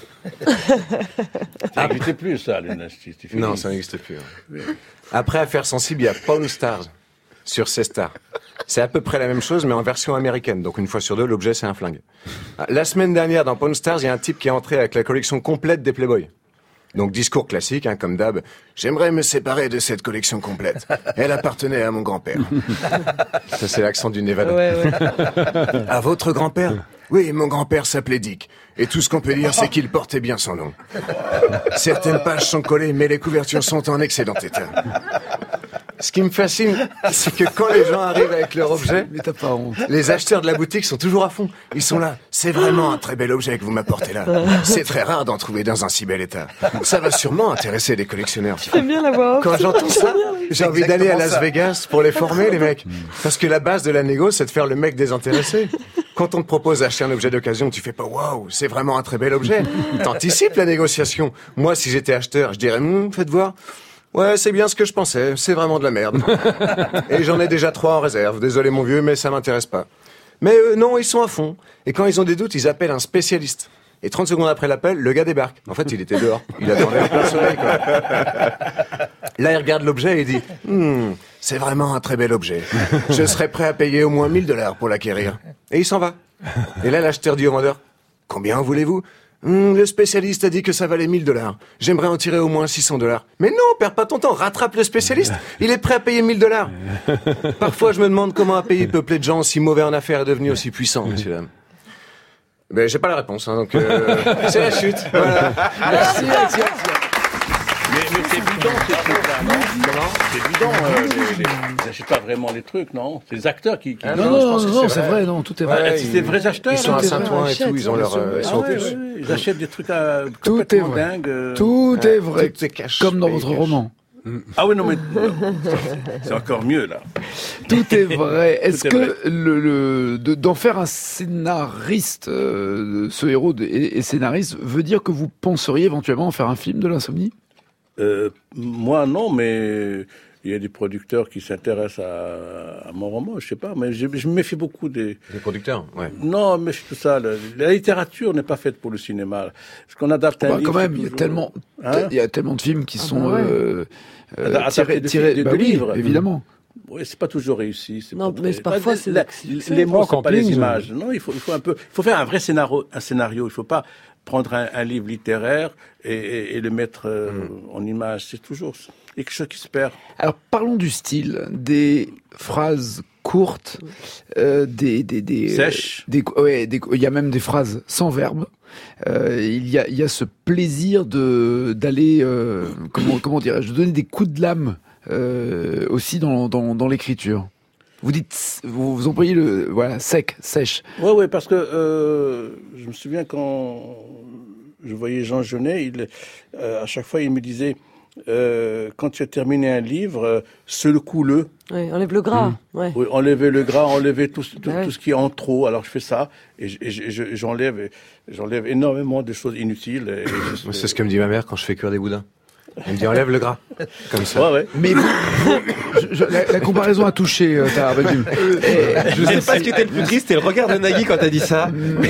Ça n'existait plus, ça, l'Instit. Non, ça n'existe plus. Hein. Après Affaires sensibles, il y a Pawn Stars. Sur C-Star. C'est à peu près la même chose, mais en version américaine. Donc une fois sur deux, l'objet, c'est un flingue. La semaine dernière, dans Pawn Stars, il y a un type qui est entré avec la collection complète des Playboy. Donc discours classique, hein, comme d'hab. J'aimerais me séparer de cette collection complète. Elle appartenait à mon grand-père. Ça, c'est l'accent du Nevada. Ouais, ouais. À votre grand-père ? Oui, mon grand-père s'appelait Dick. Et tout ce qu'on peut dire, c'est qu'il portait bien son nom. Certaines pages sont collées, mais les couvertures sont en excellent état. Ce qui me fascine, c'est que quand les gens arrivent avec leur objet, mais t'as pas honte. Les acheteurs de la boutique sont toujours à fond. Ils sont là. C'est vraiment un très bel objet que vous m'apportez là. C'est très rare d'en trouver dans un si bel état. Ça va sûrement intéresser les collectionneurs. J'aime bien la voix off. Quand j'entends ça, j'ai envie d'aller à Las ça. Vegas pour les former, les mecs. Parce que la base de la négo, c'est de faire le mec désintéressé. Quand on te propose d'acheter un objet d'occasion, tu fais pas waouh, c'est vraiment un très bel objet. T'anticipes la négociation. Moi, si j'étais acheteur, je dirais, hm, faites voir. Ouais, c'est bien ce que je pensais. C'est vraiment de la merde. Et j'en ai déjà trois en réserve. Désolé mon vieux, mais ça m'intéresse pas. Mais euh, non, ils sont à fond. Et quand ils ont des doutes, ils appellent un spécialiste. Et trente secondes après l'appel, le gars débarque. En fait, il était dehors. Il attendait en plein soleil, quoi. Là, il regarde l'objet et il dit hmm, c'est vraiment un très bel objet. Je serais prêt à payer au moins mille dollars pour l'acquérir. Et il s'en va. Et là, l'acheteur dit au vendeur combien voulez-vous? Hum, le spécialiste a dit que ça valait mille dollars. J'aimerais en tirer au moins six cents dollars. Mais non, perds pas ton temps, rattrape le spécialiste. Il est prêt à payer mille dollars. Parfois, je me demande comment un pays peuplé de gens si mauvais en affaires est devenu aussi puissant, messieurs dames. Ben, j'ai pas la réponse, hein, donc euh, c'est la chute. Voilà. Merci, merci, merci. Mais, mais c'est bidon, ces trucs-là, non? Comment? C'est bidon, euh, les, les, ils n'achètent pas vraiment les trucs, non? C'est les acteurs qui... qui... Ah, non, non, non, non, non c'est vrai. vrai, non, tout est vrai. Ouais, c'est des vrais acheteurs. Ils sont à Saint-Ouen et tout, ils ont leur... Euh, ils sont ah, ouais, ouais, ils achètent des trucs à, tout est vrai. dingues. Euh... Tout est vrai, tout est cash, comme dans votre roman. Ah oui, non, mais c'est encore mieux, là. Tout est vrai. Est-ce Tout est que vrai. le, le de, d'en faire un scénariste, euh, ce héros de, et, et scénariste, veut dire que vous penseriez éventuellement en faire un film de l'insomnie? euh, Moi, non, mais il y a des producteurs qui s'intéressent à, à mon roman, je sais pas, mais je, je me méfie beaucoup des... Des producteurs, ouais. Non, mais c'est tout ça. Le, la littérature n'est pas faite pour le cinéma. Parce qu'on adapte un bah, livre... Quand même, il y a toujours... tellement, hein il y a tellement de films qui ah sont bah ouais. euh, euh, Adaptés tirés, de, tirés de, de, bah de oui, livres. évidemment. Oui, c'est pas toujours réussi. C'est Non, pas mais très... parfois, pas, c'est la, c'est les mots, en c'est pas camping, les images. Non, il faut, il faut un peu, il faut faire un vrai scénario, un scénario. Il faut pas prendre un, un livre littéraire et, et, et le mettre euh, mm. en image. C'est toujours quelque chose qui se perd. Alors, parlons du style, des phrases courtes, euh, des des des sèches. Des, ouais, des, il y a même des phrases sans verbe. Euh, il y a il y a ce plaisir de d'aller euh, comment comment dirais-je, de donner des coups de lame euh, aussi dans dans dans l'écriture. Vous dites, vous, vous employez le voilà sec, sèche. Ouais ouais parce que euh, je me souviens quand je voyais Jean Genet, il euh, à chaque fois il me disait euh, quand tu as terminé un livre, euh, secoue-le. Oui, enlève le gras. Mmh. Ouais. Oui, enlever le gras, enlever tout, tout, ouais. tout ce qui est en trop. Alors je fais ça et, je, et je, j'enlève, j'enlève énormément de choses inutiles. Et je, c'est ce que me dit ma mère quand je fais cuire des boudins. Elle me dit enlève le gras, comme ça. Ouais, ouais. Mais vous, vous, je, je, la, la comparaison a touché euh, Tahar Ben Jelloun. Je sais pas ce qui était le plus triste, c'était le regard de Nagui quand t'as dit ça. Mais...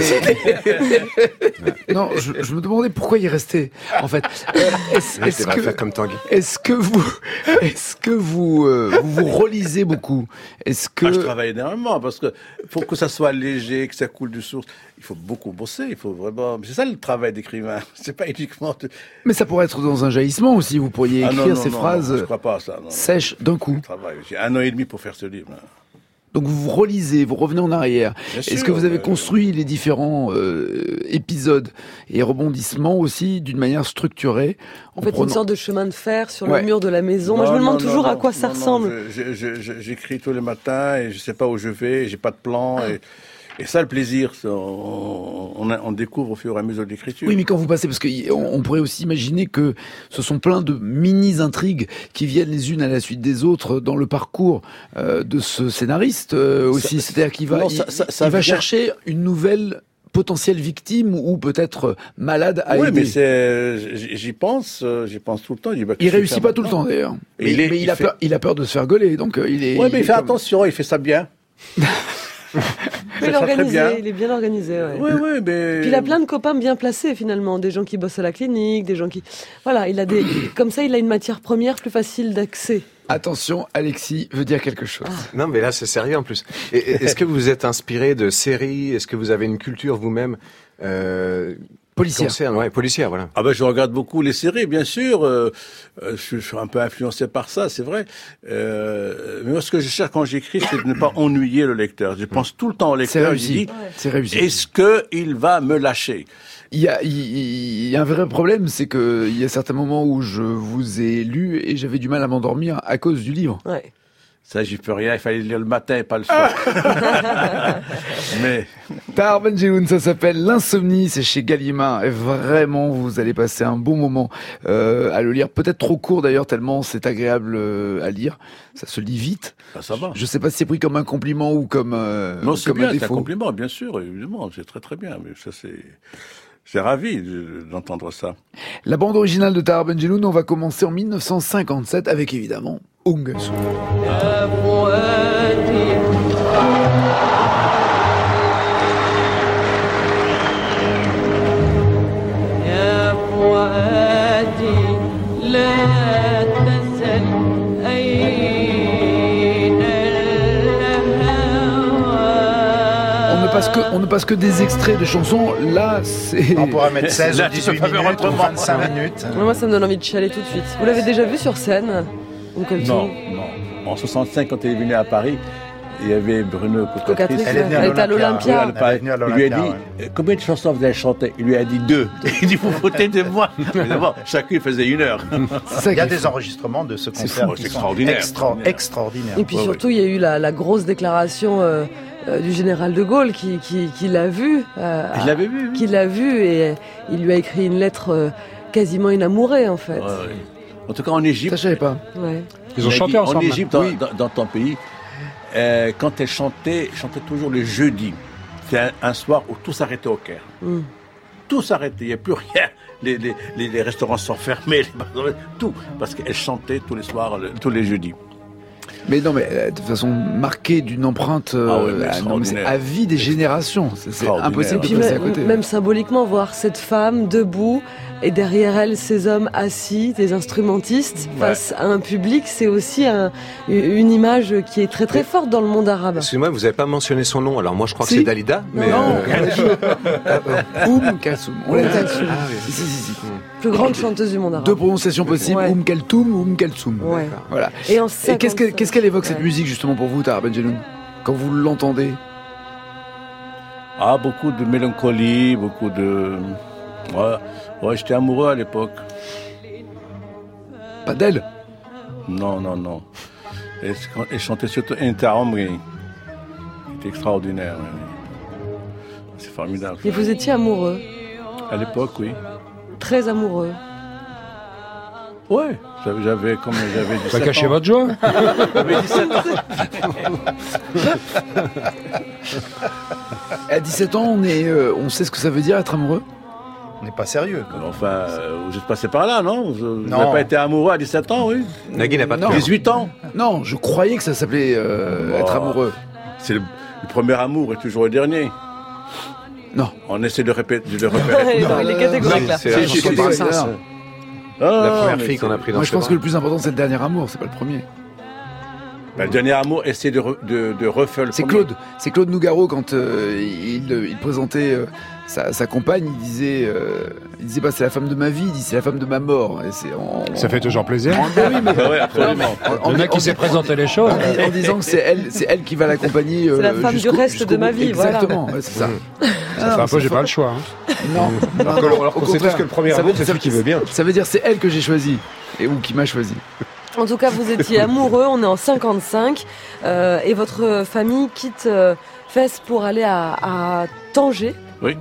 non, je, je me demandais pourquoi il restait. En fait, est-ce, est-ce que faire comme Tanguy. Est-ce que vous, est-ce que vous, euh, vous vous relisez beaucoup? Est-ce que ah, je travaille énormément parce que pour que ça soit léger, que ça coule du source, il faut beaucoup bosser. Il faut vraiment. C'est ça le travail d'écrivain. C'est pas uniquement. Mais ça pourrait être dans un jaillissement aussi. Vous pourriez écrire ah, non, non, ces non, phrases non, je crois pas à ça, non, sèches d'un coup. Travail. J'ai un an et demi pour faire ce livre. Donc vous vous relisez, vous revenez en arrière. Bien Est-ce sûr, que vous avez euh... construit les différents euh, épisodes et rebondissements aussi d'une manière structurée? En, en fait, prenant... une sorte de chemin de fer sur ouais. le mur de la maison. Non, Moi, je me demande non, toujours non, à quoi non, ça non, ressemble. Je, je, je, j'écris tous les matins et je sais pas où je vais, j'ai pas de plan. Et... Et ça, le plaisir, ça, on, on, on découvre au fur et à mesure de l'écriture. Oui, mais quand vous passez, parce qu'on on pourrait aussi imaginer que ce sont plein de mini-intrigues qui viennent les unes à la suite des autres dans le parcours euh, de ce scénariste euh, aussi. Ça, c'est-à-dire qu'il va, non, ça, ça, ça il va vient... chercher une nouvelle potentielle victime ou peut-être malade à oui, aider. Oui, mais c'est, j'y pense, j'y pense tout le temps. Il, bah, il réussit pas tout le temps d'ailleurs. Mais, il, est, mais il, il, a fait... peur, il a peur de se faire gauler, donc il est. Oui, mais il, il fait comme... attention, il fait ça bien. Il est organisé, il est bien organisé. Ouais. Oui, oui, mais... Puis il a plein de copains bien placés finalement, des gens qui bossent à la clinique, des gens qui, voilà, il a des, comme ça, il a une matière première plus facile d'accès. Attention, Alexis veut dire quelque chose. Ah. Non, mais là, c'est sérieux en plus. Et, est-ce que vous êtes inspiré de séries? Est-ce que vous avez une culture vous-même euh, policière? Concerne, ouais, policière, voilà. Ah ben, je regarde beaucoup les séries, bien sûr. Euh, euh, je, je suis un peu influencé par ça, c'est vrai. Euh, mais moi, ce que je cherche quand j'écris, c'est de ne pas ennuyer le lecteur. Je pense tout le temps au lecteur. C'est réussi. Je dis, ouais. C'est réussi. Est-ce que il va me lâcher? Il y a, il, il y a un vrai problème, c'est que il y a certains moments où je vous ai lu et j'avais du mal à m'endormir à cause du livre. Ouais. Ça, j'y peux rien. Il fallait lire le matin et pas le soir. Mais Tahar Ben Jelloun, ça s'appelle L'insomnie. C'est chez Gallimard. Et vraiment, vous allez passer un bon moment euh, à le lire. Peut-être trop court d'ailleurs, tellement c'est agréable euh, à lire. Ça se lit vite. Ah, ça va. Je ne sais pas si c'est pris comme un compliment ou comme euh, non, c'est comme bien. un C'est défaut. un compliment, bien sûr, évidemment. C'est très très bien. Mais ça, c'est. J'ai ravi d'entendre ça. La bande originale de Tahar Ben Jelloun, on va commencer en mille neuf cent cinquante-sept avec évidemment Oum Kulthum. Parce que, on ne passe que des extraits de chansons. Là, c'est... On pourra mettre seize ou dix-huit minutes ou vingt-cinq minutes. Moi, ça me donne envie de chialer tout de suite. Vous l'avez déjà vu sur scène? Non, non. En soixante-cinq, quand elle est venue à Paris, il y avait Bruno Cocatrice. Elle, elle était à l'Olympia. Oui, il lui a dit, ouais. Combien de chansons vous avez chanté? Il lui a dit deux. Il dit, vous foutez de moi. D'abord, chacun faisait une heure. Il y a des enregistrements de ce concert qui sont extraordinaire. Extra, extraordinaire. Et puis ouais, surtout, ouais. il y a eu la, la grosse déclaration euh, euh, du général de Gaulle qui, qui, qui l'a vu. Euh, il l'avait vu. Qui l'a vu et il lui a écrit une lettre euh, quasiment inamourée, en fait. Ouais, ouais. En tout cas, en Égypte. Ça, je savais pas. Ouais. Ils ont chanté ensemble. En Égypte, dans, oui. dans, dans ton pays, euh, quand elle chantait, elle chantait toujours le jeudi. C'est un, un soir où tout s'arrêtait au Caire. Mm. Tout s'arrêtait, il n'y a plus rien. Les, les, les, les restaurants sont fermés, les... tout. Parce qu'elle chantait tous les soirs, le, tous les jeudis. Mais non, mais euh, de façon marquée d'une empreinte euh, ah ouais, mais à, non, mais c'est à vie des générations. C'est, c'est impossible de passer à côté. Même symboliquement, voir cette femme debout et derrière elle ces hommes assis, des instrumentistes, ouais. face à un public, c'est aussi un, une image qui est très très forte dans le monde arabe. Excusez-moi, vous n'avez pas mentionné son nom. Alors moi, je crois si. que c'est Dalida. Mais non, euh... Oum Kulthum. Oum Kulthum. Ah, oui. si, si, si. Plus grande chanteuse du monde arabe. Deux prononciations possibles, ouais. Oum Kulthum ou Oum Kulthum. Ouais. Voilà. Et, en et qu'est-ce, que, qu'est-ce qu'elle évoque, cette ouais. musique, justement, pour vous, Tahar Ben Jelloun? quand vous l'entendez? Ah, beaucoup de mélancolie, beaucoup de... Ouais, ouais j'étais amoureux à l'époque. Pas d'elle? Non, non, non. Et, et chantait surtout Inta Omri. C'était extraordinaire. Oui. C'est formidable. Et vous étiez amoureux? À l'époque, oui. Très amoureux? Ouais, j'avais, j'avais comme j'avais dix-sept ans. Pas cacher votre joie. J'avais dix-sept ans. À dix-sept ans, on, est, euh, on sait ce que ça veut dire être amoureux? On n'est pas sérieux. Quoi. Enfin, euh, vous êtes passé par là, non? Vous n'avez pas été amoureux à dix-sept ans, oui? Nagui n'a pas de dix-huit ans? Non, je croyais que ça s'appelait euh, Oh. être amoureux. C'est le, le premier amour est toujours le dernier. Non. On essaie de, répéter, de le répéter. Non, il est catégorique là. C'est la Si, chanson si, de si, Brassens. Ah, La première mais fille qu'on a pris dans Moi, ses je pense bras. que le plus important, c'est le dernier amour, c'est pas le premier. Ben, le dernier amour essaie de, re, de, de refaire le C'est premier. Claude, c'est Claude Nougaro quand euh, il, il présentait euh, sa, sa compagne, il disait, euh, il disait bah c'est la femme de ma vie, il dit c'est la femme de ma mort. Et c'est en, Ça fait toujours plaisir. en, oui, mais, Ah ouais, absolument. en- Le mec en- qui sait présenter les choses. en, en disant que c'est elle, c'est elle qui va l'accompagner. C'est la euh, femme du jusqu'au- reste de jusqu'au ma bout. vie, voilà. Exactement, ouais, c'est ça. Enfin, un peu, j'ai pas le choix. hein. Non, non, Alors que- non, alors au qu'on sait tous contraire. que le premier Ça amour, veut- c'est ça- celui qui veut bien. Ça veut dire c'est elle que j'ai choisi et ou qui m'a choisi. En tout cas, vous étiez amoureux, on est en cinquante-cinq, euh, et votre famille quitte euh, Fès pour aller à, à Tanger. Oui.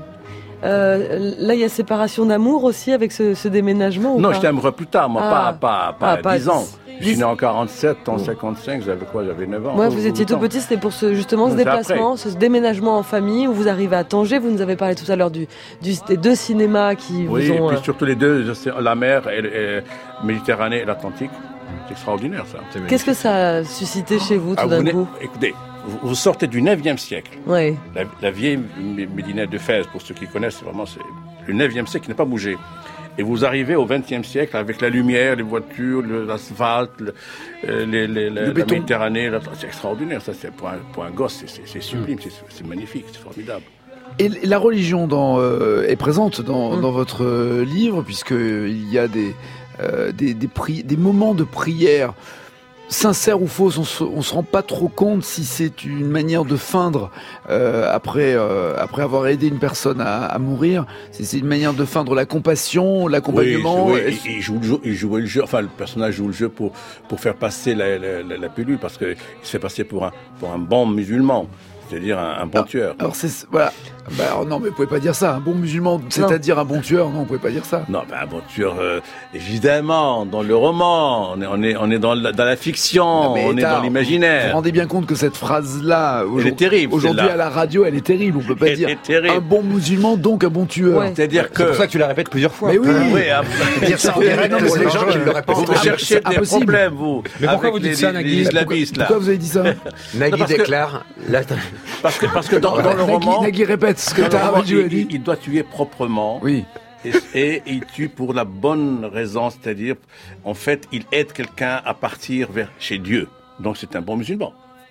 Euh, là, il y a séparation d'amour aussi avec ce, ce déménagement ou Non, pas? j'étais amoureux plus tard, moi, Ah. pas, pas, pas Ah, à pas dix ans. dix. Je suis né en quarante-sept, en cinquante-cinq, j'avais quoi? J'avais neuf ans. Ouais, ou- vous ou étiez huit tout ans. petit, c'était pour ce, justement ce Non, c'est déplacement, ce déménagement en famille où vous arrivez à Tanger. Vous nous avez parlé tout à l'heure du, du, des deux cinémas qui Oui, vous et ont... puis euh, surtout les deux, c'est la mer, et, et Méditerranée et l'Atlantique. C'est extraordinaire, ça. Qu'est-ce que ça a suscité chez vous tout Ah, d'un vous, coup? écoutez, vous, vous sortez du neuvième siècle. Ouais. La, la vieille mé- Médina de Fès, pour ceux qui connaissent, c'est vraiment c'est le neuvième siècle qui n'a pas bougé. Et vous arrivez au vingtième siècle avec la lumière, les voitures, le- l'asphalte, le, euh, les, les, la, la béton. Méditerranée. la- c'est extraordinaire, ça. C'est pour un, pour un gosse, c'est- c'est c'est sublime, c'est c'est magnifique, c'est formidable. Et la religion dans, euh, est présente dans, Mm. dans votre euh, livre, puisqu'il y a des, euh, des, des, pri- des moments de prière sincères ou fausses. On se, on se rend pas trop compte si c'est une manière de feindre euh, après, euh, après avoir aidé une personne à, à mourir. Si c'est une manière de feindre la compassion, l'accompagnement. Oui, Est-ce- il, il joue le jeu, il jouait le jeu, enfin le personnage joue le jeu pour, pour faire passer la, la, la, la pilule, parce qu'il se fait passer pour un, pour un bon musulman, c'est-à-dire un, un bon Ah, tueur. Alors c'est voilà. Bah, alors non, mais vous pouvez pas dire ça. Un bon musulman, c'est-à-dire un bon tueur. Non, vous pouvez pas dire ça. Non, ben, un bon tueur, euh, évidemment, dans le roman, on est, on est, on est dans, la, dans la fiction, Non, mais on est Tard, dans Vous vous l'imaginaire. rendez bien compte que cette phrase-là, Elle est terrible, aujourd'hui celle-là. à la radio, elle est terrible. On peut pas Elle dire est terrible. un bon musulman, donc un bon tueur. Ouais. C'est-à-dire C'est pour que... ça que tu la répètes plusieurs fois. Mais oui. Oui, après, Dire ça en direct, Non, mais c'est c'est les gens qui le répètent. vous Ah, cherchez c'est des impossible. problèmes, vous. Mais pourquoi avec vous dites les, ça, les- Nagui les islamistes, là. Pourquoi vous avez dit ça Nagui parce que- déclare... la- Parce que, parce que dans, dans le Nagui, roman... Nagui répète ce que dans le roman, Taramadjou a il, dit. il- il doit tuer proprement. Oui. Et, et il tue pour la bonne raison, c'est-à-dire, en fait, il aide quelqu'un à partir vers chez Dieu. Donc c'est un bon musulman.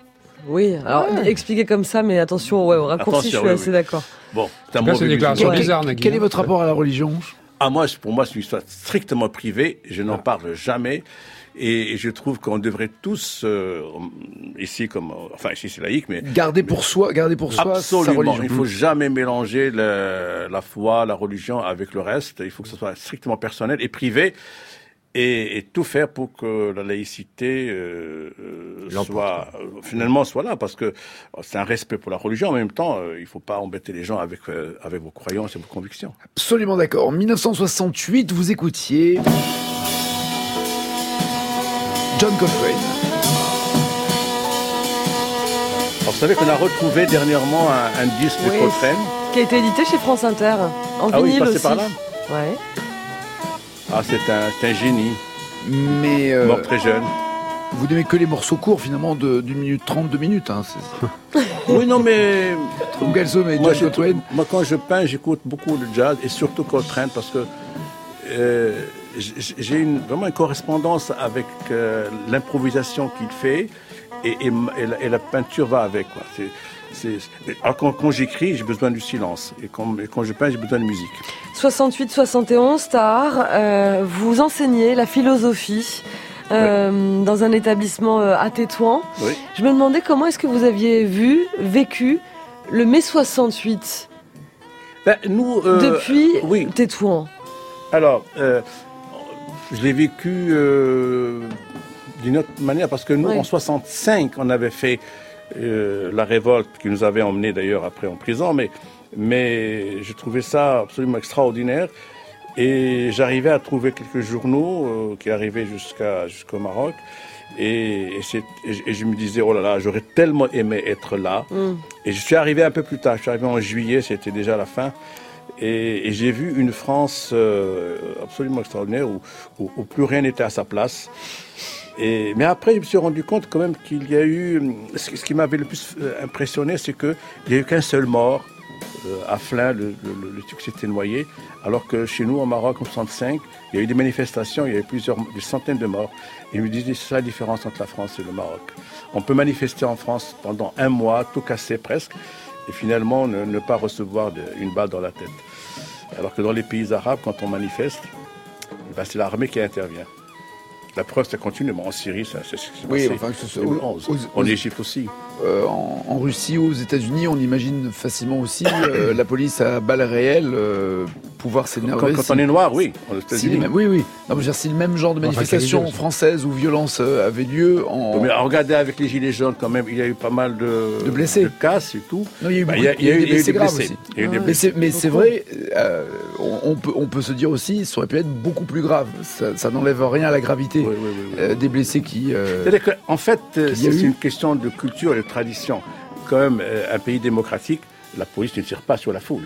Oui, alors expliquez comme ça, mais attention, ouais, au raccourci, Attention, je suis oui, assez oui. d'accord. Bon, c'est un En tout cas, mauvais c'est une déclaration musulman. bizarre, Nagui. Quel est votre rapport à la religion? Ah, moi, c'est- pour moi, c'est une histoire strictement privée. Je n'en parle jamais. Et je trouve qu'on devrait tous, euh, ici comme, enfin ici c'est laïque, mais Garder pour soi, garder pour soi sa absolument, religion. il faut jamais mélanger le- la foi, la religion avec le reste. Il faut que ce soit strictement personnel et privé. Et, et tout faire pour que la laïcité euh, euh, soit euh, finalement soit là, parce que euh, c'est un respect pour la religion. En même temps, euh, il faut pas embêter les gens avec euh, avec vos croyances et vos convictions. Absolument d'accord. En mille neuf cent soixante-huit, vous écoutiez John Coltrane. Alors, vous savez qu'on a retrouvé dernièrement un, un disque Oui. de Coltrane. Qui a été édité chez France Inter, en Ah oui, il vinyle passait aussi. par là. Ouais. Ah, c'est un, c'est un génie, Mais euh, mort très jeune. vous n'aimez que les morceaux courts finalement de d'une minute trente, deux minutes. Hein. C'est Oui, non, mais Ou quels sont, mais moi, John je- Coltrane. moi, quand je peins, j'écoute beaucoup le jazz et surtout Coltrane parce que euh, j- j'ai une, vraiment une correspondance avec euh, l'improvisation qu'il fait et, et, et la, et la peinture va avec. Quoi. C'est, c'est, alors quand, quand j'écris, j'ai besoin du silence et quand, et quand je peins, j'ai besoin de musique. soixante-huit soixante et onze, Tahar, euh, vous enseignez la philosophie euh, oui. dans un établissement à Tétouan. Oui. Je me demandais comment est-ce que vous aviez vu, vécu le mai soixante-huit ben, nous, euh, depuis oui. Tétouan. Alors, euh, je l'ai vécu euh, d'une autre manière parce que nous, oui. en soixante-cinq, on avait fait euh, la révolte qui nous avait emmenés d'ailleurs après en prison, mais, mais je trouvais ça absolument extraordinaire. Et j'arrivais à trouver quelques journaux euh, qui arrivaient jusqu'à, jusqu'au Maroc. Et, et, c'est, et, et je me disais, oh là là, j'aurais tellement aimé être là. Mm. Et je suis arrivé un peu plus tard, je suis arrivé en juillet, c'était déjà la fin. Et, et j'ai vu une France euh, absolument extraordinaire où, où, où plus rien n'était à sa place. Et, mais après, je me suis rendu compte quand même qu'il y a eu... Ce, ce qui m'avait le plus impressionné, c'est qu'il n'y a eu qu'un seul mort. Euh, à Flins, le, le, le type qui s'était noyé, alors que chez nous, au Maroc, en soixante-cinq, il y a eu des manifestations, il y a eu plusieurs, des centaines de morts. Et je me disais, c'est ça la différence entre la France et le Maroc. On peut manifester en France pendant un mois, tout casser presque, et finalement ne, ne pas recevoir de, une balle dans la tête. Alors que dans les pays arabes, quand on manifeste, ben c'est l'armée qui intervient. La preuve, ça continue. Bon, en Syrie, ça, c'est ce qui s'est oui, passé. Enfin, que ce soit, aux, aux, en aux, Égypte aussi. Euh, en, en Russie, aux États-Unis, on imagine facilement aussi euh, la police à balles réelles euh, pouvoir s'énerver. Quand, quand si, on est noir, oui. Aux États-Unis. Si oui, oui. Non, mais si le même genre de manifestation française où violence euh, avait lieu en. Mais regardez avec les gilets jaunes, quand même, il y a eu pas mal de, de blessés, de casses et tout. Non, il y a eu, bah, beaucoup, il y a, il y a, il y a eu des blessés graves aussi. Il y a eu des blessés. Mais, c'est, mais c'est vrai, euh, on, on peut, on peut se dire aussi, ça aurait pu être beaucoup plus grave. Ça, ça n'enlève rien à la gravité. Oui, oui, oui, oui. Euh, des blessés qui... Euh, C'est-à-dire qu'en fait, c'est, c'est une question de culture et de tradition. Quand même, euh, un pays démocratique, la police ne tire pas sur la foule.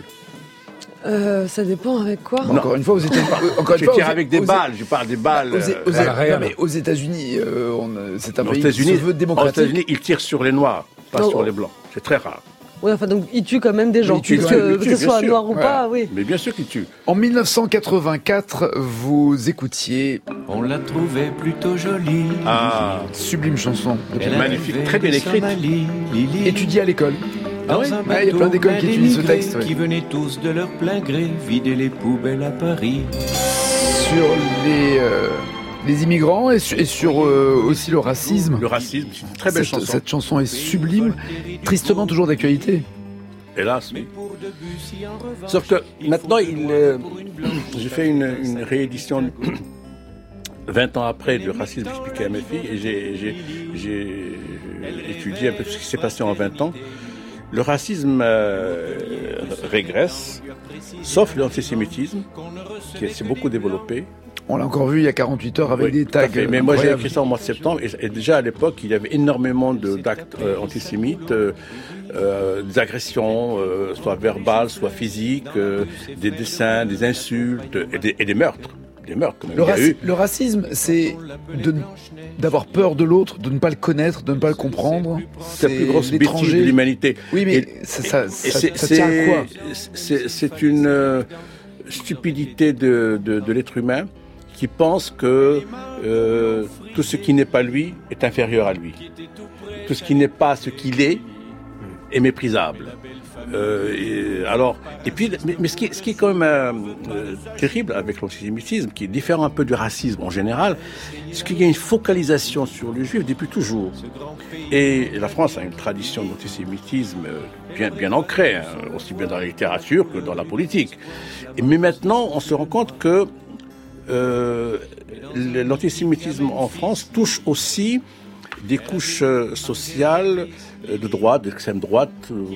Euh, ça dépend avec quoi. Bon, encore une fois, aux États-Unis. Je tire avec des balles, je parle des balles. Aux, aux, euh, non, mais aux États-Unis, euh, on, c'est un non, pays qui se veut démocratique. Aux États-Unis, ils tirent sur les noirs, pas non, sur les blancs. C'est très rare. Oui, enfin, donc, ils tuent quand même des gens, tuent, que, ouais, que ce soit sûr. noir ou ouais. pas, oui. Mais bien sûr qu'ils tuent. En dix-neuf cent quatre-vingt-quatre, vous écoutiez... On la trouvait plutôt jolie. Ah, sublime chanson. Magnifique, très bien écrite. Étudiée à l'école. Dans ah oui, un ah, il y a plein d'écoles qui utilisent ce texte. Ouais. Qui venaient tous de leur plein gré vider les poubelles à Paris. Sur les... Euh... les immigrants et sur, et sur euh, aussi le racisme. Le racisme, c'est une très belle cette, chanson. Cette chanson est sublime, tristement toujours d'actualité. Hélas, oui. Sauf que maintenant, il, euh, j'ai fait une, une réédition vingt ans après du racisme expliqué à mes filles et j'ai, j'ai, j'ai étudié un peu ce qui s'est passé en vingt ans. Le racisme euh, régresse, sauf l'antisémitisme, qui s'est beaucoup développé. On l'a encore vu il y a quarante-huit heures avec oui, des tags. Mais moi j'ai écrit ça au mois de septembre et, et déjà à l'époque il y avait énormément de, d'actes euh, antisémites, euh, euh, des agressions, euh, soit verbales, soit physiques, euh, des dessins, des insultes et des, et des meurtres. Des meurtres le, raci- le racisme, c'est de, d'avoir peur de l'autre, de ne pas le connaître, de ne pas le comprendre. C'est la plus grosse bêtise de l'humanité. Oui, mais et, ça, ça, et ça, c'est, ça tient à quoi c'est, c'est une euh, stupidité de, de, de l'être humain qui pense que euh, tout ce qui n'est pas lui est inférieur à lui. Tout ce qui n'est pas ce qu'il est est méprisable. Euh, et, alors, et puis, mais, mais ce, qui est, ce qui est quand même euh, euh, terrible avec l'antisémitisme, qui est différent un peu du racisme en général, c'est qu'il y a une focalisation sur le juif depuis toujours. Et la France a une tradition d'antisémitisme bien, bien ancrée, hein, aussi bien dans la littérature que dans la politique. Et, mais maintenant, on se rend compte que Euh, l'antisémitisme en France touche aussi des couches euh, sociales euh, de droite, d'extrême droite,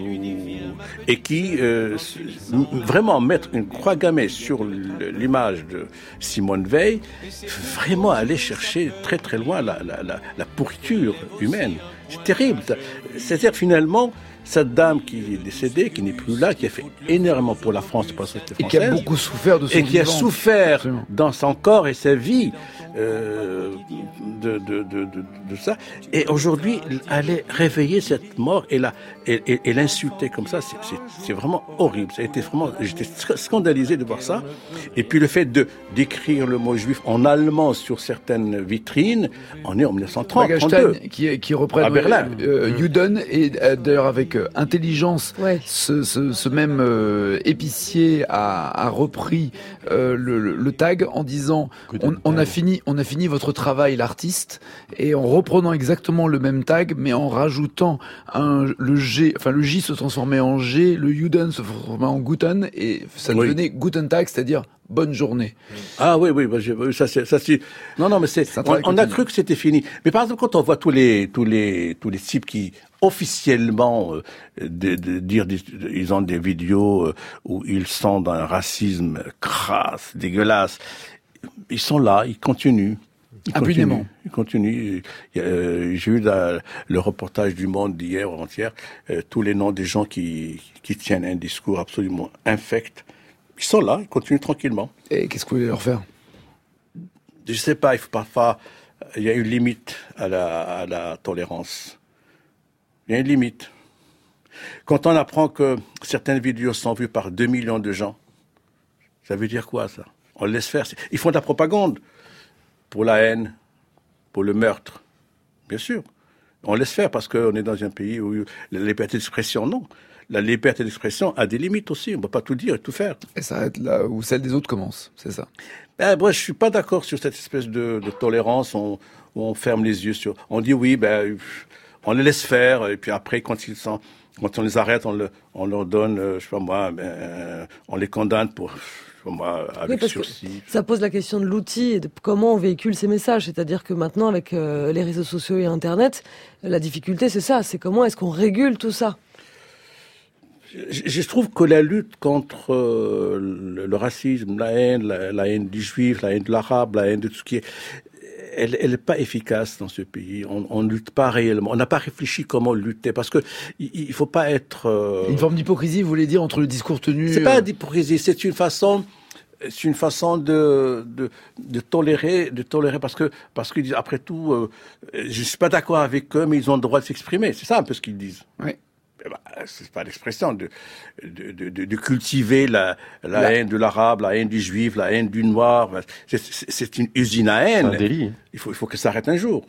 euh, et qui euh, vraiment mettre une croix gammée sur l'image de Simone Veil, vraiment aller chercher très très loin la, la, la, la pourriture humaine. C'est terrible. C'est-à-dire finalement cette dame qui est décédée, qui n'est plus là, qui a fait énormément pour la France, pour la société française, et qui a beaucoup souffert de son et qui vivant. a souffert Absolument. Dans son corps et sa vie euh, de, de, de, de, de ça. Et aujourd'hui, aller réveiller cette mort et, la, et, et, et l'insulter comme ça, c'est, c'est, c'est vraiment horrible. Ça a été vraiment, j'étais scandalisé de voir ça. Et puis le fait de d'écrire le mot juif en allemand sur certaines vitrines, on est en dix-neuf cent trente, trente-deux. Qui, qui reprennent à Berlin. Euh, Juden, et euh, d'ailleurs avec euh, intelligence, ouais. ce, ce, ce même euh, épicier a, a repris euh, le, le, le tag en disant on, on a fini fini, on a fini votre travail, l'artiste, et en reprenant exactement le même tag, mais en rajoutant un, le G, enfin le J se transformait en G, le Juden se transformait en Guten, et ça oui. devenait Guten Tag, c'est-à-dire bonne journée. Ah oui, oui, bah, j'ai, ça, c'est, ça, c'est, non, non, mais c'est, on, on a cru que c'était fini. Mais par exemple, quand on voit tous les, tous les, tous les types qui, officiellement, euh, de, de dire, de, de, ils ont des vidéos euh, où ils sont d'un racisme crasse, dégueulasse. Ils sont là, ils continuent. Ils Impunément. Continuent, ils continuent. Euh, j'ai eu la, le reportage du Monde d'hier ou avant-hier, euh, tous les noms des gens qui, qui tiennent un discours absolument infect. Ils sont là, ils continuent tranquillement. Et qu'est-ce que vous voulez leur faire? Je sais pas, il faut parfois, il y a une limite à la, à la tolérance. Il y a une limite. Quand on apprend que certaines vidéos sont vues par deux millions de gens, ça veut dire quoi, ça? On le laisse faire. Ils font de la propagande pour la haine, pour le meurtre. Bien sûr. On laisse faire parce qu'on est dans un pays où la liberté d'expression, non. La liberté d'expression a des limites aussi. On ne peut pas tout dire et tout faire. Elle s'arrête là où celle des autres commence, c'est ça. Ben, moi, je suis pas d'accord sur cette espèce de, de tolérance on, où on ferme les yeux sur. On dit oui, ben, on les laisse faire et puis après, quand ils sont, quand on les arrête, on, le, on leur donne, euh, je sais pas moi, ben, on les condamne pour. Moi, avec oui, sursis. Ça pose la question de l'outil et de comment on véhicule ces messages. C'est-à-dire que maintenant, avec euh, les réseaux sociaux et Internet, la difficulté, c'est ça. C'est comment est-ce qu'on régule tout ça? Je, je trouve que la lutte contre euh, le, le racisme, la haine, la, la haine du juif, la haine de l'arabe, la haine de tout ce qui est, elle, elle n'est pas efficace dans ce pays. On ne lutte pas réellement. On n'a pas réfléchi comment lutter parce que il, il faut pas être. Euh... Une forme d'hypocrisie, vous voulez dire, entre le discours tenu. C'est pas d'hypocrisie. C'est une façon. C'est une façon de, de, de tolérer, de tolérer parce que, parce qu'ils disent, après tout, euh, je suis pas d'accord avec eux, mais ils ont le droit de s'exprimer. C'est ça un peu ce qu'ils disent. Oui. Eh ben, c'est pas l'expression de, de, de, de cultiver la, la, la haine de l'arabe, la haine du juif, la haine du noir. C'est, c'est, c'est une usine à haine. C'est un délit. Il faut, il faut que ça arrête un jour.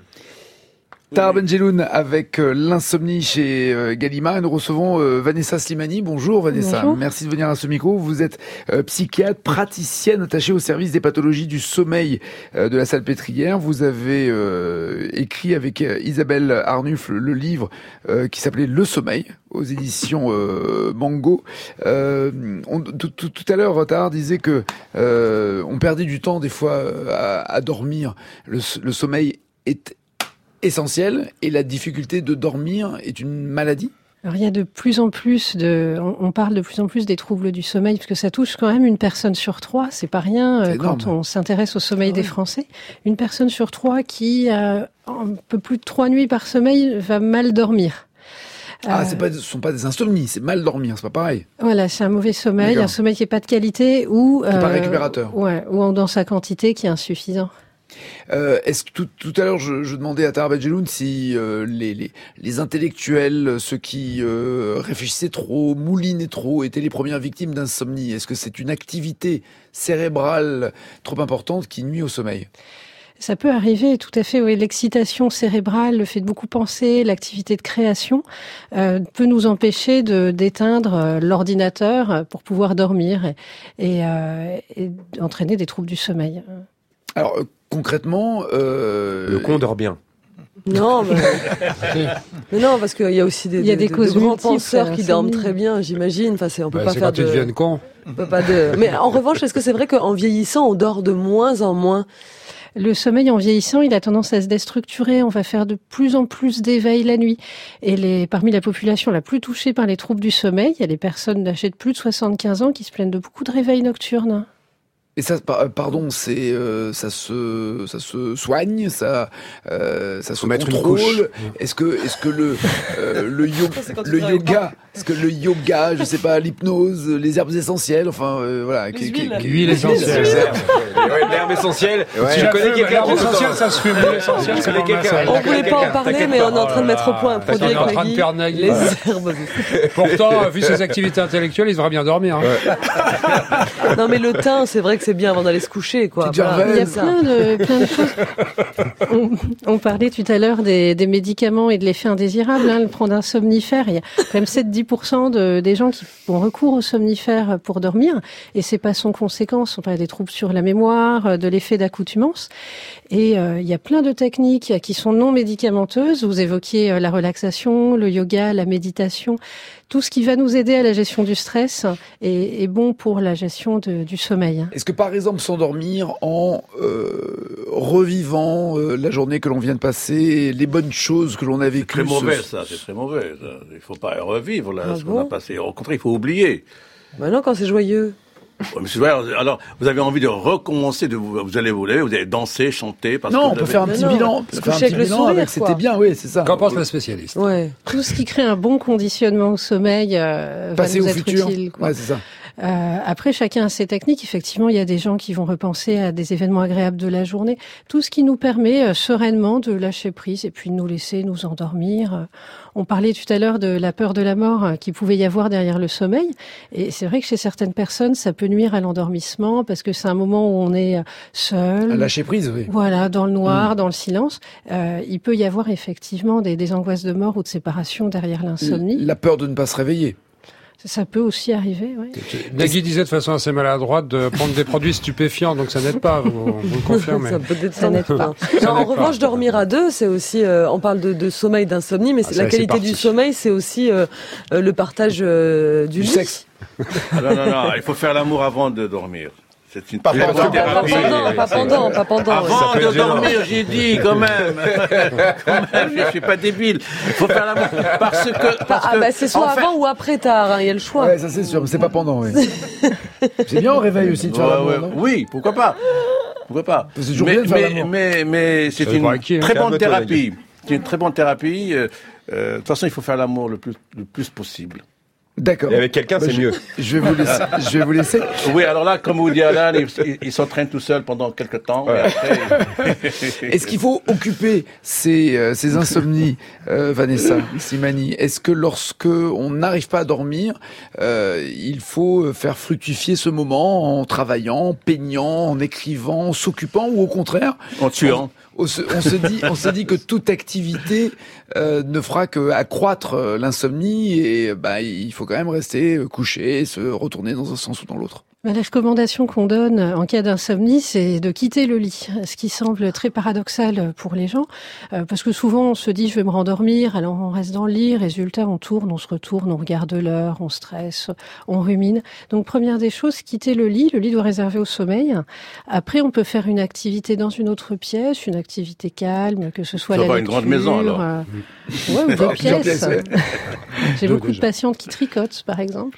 Tahar Ben-Jelloun avec euh, l'insomnie chez euh, Gallimard. Et nous recevons euh, Vanessa Slimani. Bonjour Vanessa. Bonjour. Merci de venir à ce micro. Vous êtes euh, psychiatre, praticienne attachée au service des pathologies du sommeil euh, de la Salpêtrière. Vous avez euh, écrit avec euh, Isabelle Arnulf le livre euh, qui s'appelait Le Sommeil aux éditions euh, Mango. Euh, on, tout, tout, tout à l'heure, Tahar disait que euh, on perdait du temps des fois à, à dormir. Le, le sommeil est essentiel et la difficulté de dormir est une maladie? Alors il y a de plus en plus de, on parle de plus en plus des troubles du sommeil parce que ça touche quand même une personne sur trois, c'est pas rien c'est quand énorme. On s'intéresse au sommeil ah, des oui. Français. Une personne sur trois qui a un peu plus de trois nuits par sommeil va mal dormir. Ah, euh, c'est pas, ce sont pas des insomnies, c'est mal dormir, c'est pas pareil. Voilà, c'est un mauvais sommeil, D'accord. un sommeil qui est pas de qualité ou qui est euh, pas récupérateur. Ouais, ou dans sa quantité qui est insuffisant. Euh, est-ce que tout, tout à l'heure je, je demandais à Tahar Ben-Jelloun si euh, les, les, les intellectuels, ceux qui euh, réfléchissaient trop, moulinaient trop, étaient les premières victimes d'insomnie. Est-ce que c'est une activité cérébrale trop importante qui nuit au sommeil? Ça peut arriver, tout à fait. Oui, l'excitation cérébrale, le fait de beaucoup penser, l'activité de création euh, peut nous empêcher de d'éteindre euh, l'ordinateur pour pouvoir dormir et, et, euh, et entraîner des troubles du sommeil. Alors concrètement, euh... le con dort bien. Non, mais... mais non, parce qu'il y a aussi des, il y a des, des, causes de grands multiples, penseurs qui dorment très bien, j'imagine. Enfin, c'est, on peut bah, pas c'est faire quand de. ils deviennent cons. On peut pas de. Mais en revanche, est-ce que c'est vrai qu'en vieillissant, on dort de moins en moins? Le sommeil en vieillissant, il a tendance à se déstructurer. On va faire de plus en plus d'éveil la nuit. Et les, parmi la population la plus touchée par les troubles du sommeil, il y a les personnes âgées de plus de soixante-quinze ans qui se plaignent de beaucoup de réveils nocturnes. Et ça, pardon, c'est euh, ça se ça se soigne, ça euh, ça se contrôle. Est-ce que est-ce que le euh, le, yo- le yoga, est-ce que le yoga, je sais pas, l'hypnose, les herbes essentielles, enfin euh, voilà, les huiles, l'huile essentielle, l'herbe essentielle. Ouais. Tu connais quelqu'un l'herbe essentielle, ça se fume. L'essentiel, c'est quelqu'un. On voulait pas en parler, mais on est en train de mettre au point un produit avec Nagui. Les herbes. Pourtant, vu ses activités intellectuelles, il devrait bien dormir. Non, mais le thym, c'est vrai que c'est bien avant d'aller se coucher, quoi. Voilà. Il y a plein de, plein de choses. On, on parlait tout à l'heure des, des médicaments et de l'effet indésirable, hein, le prendre un somnifère. Il y a quand même sept à dix pour cent de, des gens qui ont recours au somnifère pour dormir, et c'est pas sans conséquence. On parle des troubles sur la mémoire, de de l'effet d'accoutumance. Et euh, il y a plein de techniques qui sont non médicamenteuses. Vous évoquiez euh, la relaxation, le yoga, la méditation. Tout ce qui va nous aider à la gestion du stress est, est bon pour la gestion de, du sommeil. Est-ce que par exemple s'endormir en euh, revivant euh, la journée que l'on vient de passer, les bonnes choses que l'on a vécues... C'est très mauvais ça, c'est très mauvais. Ça. Il ne faut pas revivre là, ah ce bon qu'on a passé. Au contraire, il faut oublier. Ben non, quand c'est joyeux. Ouais, mais c'est vrai, alors, vous avez envie de recommencer, de vous, vous allez vous lever, vous allez danser, chanter. Parce non, que on peut avez... faire un petit non, bilan. Non, on peut faire un petit bilan sourire, avec, c'était bien, oui, c'est ça. Qu'en pense le spécialiste? Ouais. Tout ce qui crée un bon conditionnement au sommeil euh, va nous au être futur. utile. Quoi. Ouais, c'est ça. Euh, après, chacun a ses techniques. Effectivement, il y a des gens qui vont repenser à des événements agréables de la journée. Tout ce qui nous permet euh, sereinement de lâcher prise et puis de nous laisser nous endormir. Euh, on parlait tout à l'heure de la peur de la mort euh, qu'il pouvait y avoir derrière le sommeil. Et c'est vrai que chez certaines personnes, ça peut nuire à l'endormissement parce que c'est un moment où on est seul. À lâcher prise, oui. Voilà, dans le noir, mmh. dans le silence. Euh, il peut y avoir effectivement des, des angoisses de mort ou de séparation derrière l'insomnie. La peur de ne pas se réveiller. Ça peut aussi arriver, oui. Nagui disait de façon assez maladroite de prendre des produits stupéfiants, donc ça n'aide pas, vous, vous le confirmez. Ça peut être ça n'aide pas. Non, en revanche, dormir à deux, c'est aussi, euh, on parle de, de sommeil, d'insomnie, mais ah, la qualité du sommeil, c'est aussi euh, euh, le partage euh, du, du lit. sexe. Ah, non, non, non, il faut faire l'amour avant de dormir. C'est une pas très bonne thérapie. Pas pendant, pas pendant, pas pendant. Avant de dormir, j'ai dit, quand même. Quand même, je suis pas débile. Il faut faire l'amour. Parce que, parce ah, que. bah, c'est soit avant fait... ou après tard, hein, il y a le choix. Ouais, ça c'est sûr, mais c'est pas pendant, oui. C'est bien au réveil aussi de faire ouais, l'amour, ouais. non ? Oui, pourquoi pas. Pourquoi pas. C'est toujours mais, bien de faire mais, l'amour. mais, mais c'est une acquis, très hein. bonne thérapie. C'est une très bonne thérapie. Euh, euh, de toute façon, il faut faire l'amour le plus, le plus possible. D'accord. Et avec quelqu'un, bah, c'est je, mieux. Je vais vous laisser. Je vais vous laisser. Oui, alors là, comme vous dit Alain, il, il s'entraîne tout seul pendant quelques temps. Ouais. Et après... Est-ce qu'il faut occuper ces, euh, ces insomnies, euh, Vanessa Slimani? Est-ce que lorsque on n'arrive pas à dormir, euh, il faut faire fructifier ce moment en travaillant, en peignant, en écrivant, en s'occupant, ou au contraire, en tuant? On se, on se dit, on se dit que toute activité euh, ne fera qu'accroître l'insomnie et bah, il faut quand même rester couché, se retourner dans un sens ou dans l'autre. La recommandation qu'on donne en cas d'insomnie, c'est de quitter le lit, ce qui semble très paradoxal pour les gens, parce que souvent on se dit je vais me rendormir, alors on reste dans le lit, résultat on tourne, on se retourne, on regarde l'heure, on stresse, on rumine. Donc première des choses, quitter le lit, le lit doit réserver au sommeil. Après on peut faire une activité dans une autre pièce, une activité calme, que ce soit ça la va lecture. Une grande maison alors. Euh, ouais, ou deux pièces. pièces ouais. J'ai deux, beaucoup déjà. de patientes qui tricotent par exemple.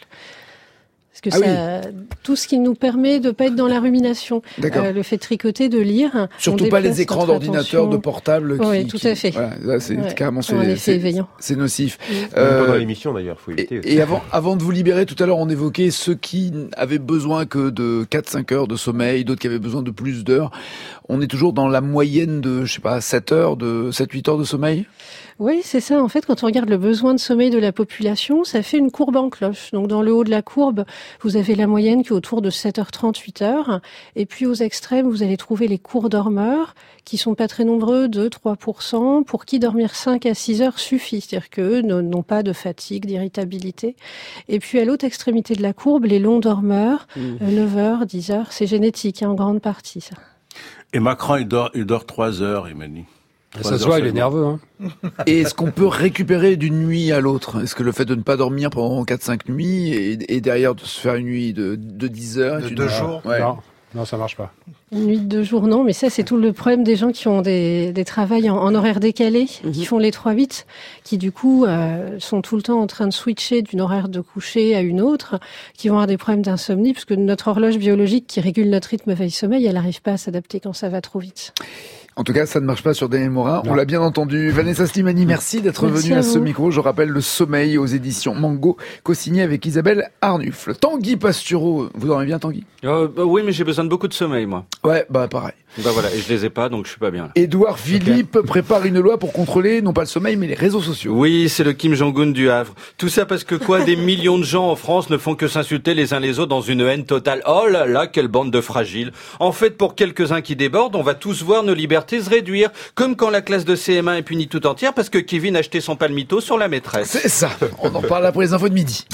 Parce que ah ça, oui. tout ce qui nous permet de pas être dans la rumination, euh, le fait de tricoter, de lire. Surtout pas les écrans d'ordinateur, de portable. Qui, oui, tout qui, à fait. Voilà, là, c'est ouais. carrément c'est, un effet c'est, éveillant. C'est nocif. Mmh. Euh, pendant l'émission d'ailleurs, faut éviter. Et, aussi. et avant, avant de vous libérer, tout à l'heure, on évoquait ceux qui avaient besoin que de quatre cinq heures de sommeil, d'autres qui avaient besoin de plus d'heures. On est toujours dans la moyenne de, je sais pas, sept heures, de sept huit heures de sommeil. Oui, c'est ça. En fait, quand on regarde le besoin de sommeil de la population, ça fait une courbe en cloche. Donc, dans le haut de la courbe, vous avez la moyenne qui est autour de sept heures trente, huit heures. Et puis, aux extrêmes, vous allez trouver les courts dormeurs, qui sont pas très nombreux, deux à trois pour cent, pour qui dormir cinq à six heures suffit. C'est-à-dire qu'eux n'ont pas de fatigue, d'irritabilité. Et puis, à l'autre extrémité de la courbe, les longs dormeurs, mmh. neuf heures, dix heures. C'est génétique, hein, en grande partie, ça. Et Macron, il dort, il dort trois heures, il m'a dit. Ça se voit, il est nerveux. Hein. Et est-ce qu'on peut récupérer d'une nuit à l'autre? Est-ce que le fait de ne pas dormir pendant quatre cinq nuits et, et derrière de se faire une nuit de, de dix heures... De deux jours ouais. Non, non, ça marche pas. Une nuit de deux jours, non, mais ça, c'est tout le problème des gens qui ont des, des travails en, en horaire décalé, mmh. qui font les trois huit, qui du coup euh, sont tout le temps en train de switcher d'une horaire de coucher à une autre, qui vont avoir des problèmes d'insomnie, puisque notre horloge biologique qui régule notre rythme veille-sommeil, elle n'arrive pas à s'adapter quand ça va trop vite. En tout cas, ça ne marche pas sur Daniel Morin. Non. On l'a bien entendu. Vanessa Slimani, merci d'être merci venue à, à ce micro. Je rappelle Le Sommeil aux éditions Mango, co-signé avec Isabelle Arnufle. Tanguy Pastureau, vous dormez bien, Tanguy? euh, bah Oui, mais j'ai besoin de beaucoup de sommeil, moi. Ouais, bah pareil. Bah voilà, et je les ai pas, donc je suis pas bien. Là. Édouard Philippe okay. prépare une loi pour contrôler, non pas le sommeil, mais les réseaux sociaux. Oui, c'est le Kim Jong-un du Havre. Tout ça parce que quoi, des millions de gens en France ne font que s'insulter les uns les autres dans une haine totale. Oh là là, quelle bande de fragiles. En fait, pour quelques-uns qui débordent, on va tous voir nos libertés se réduire. Comme quand la classe de C M un est punie tout entière parce que Kevin a acheté son palmito sur la maîtresse. C'est ça. On en parle après les infos de midi.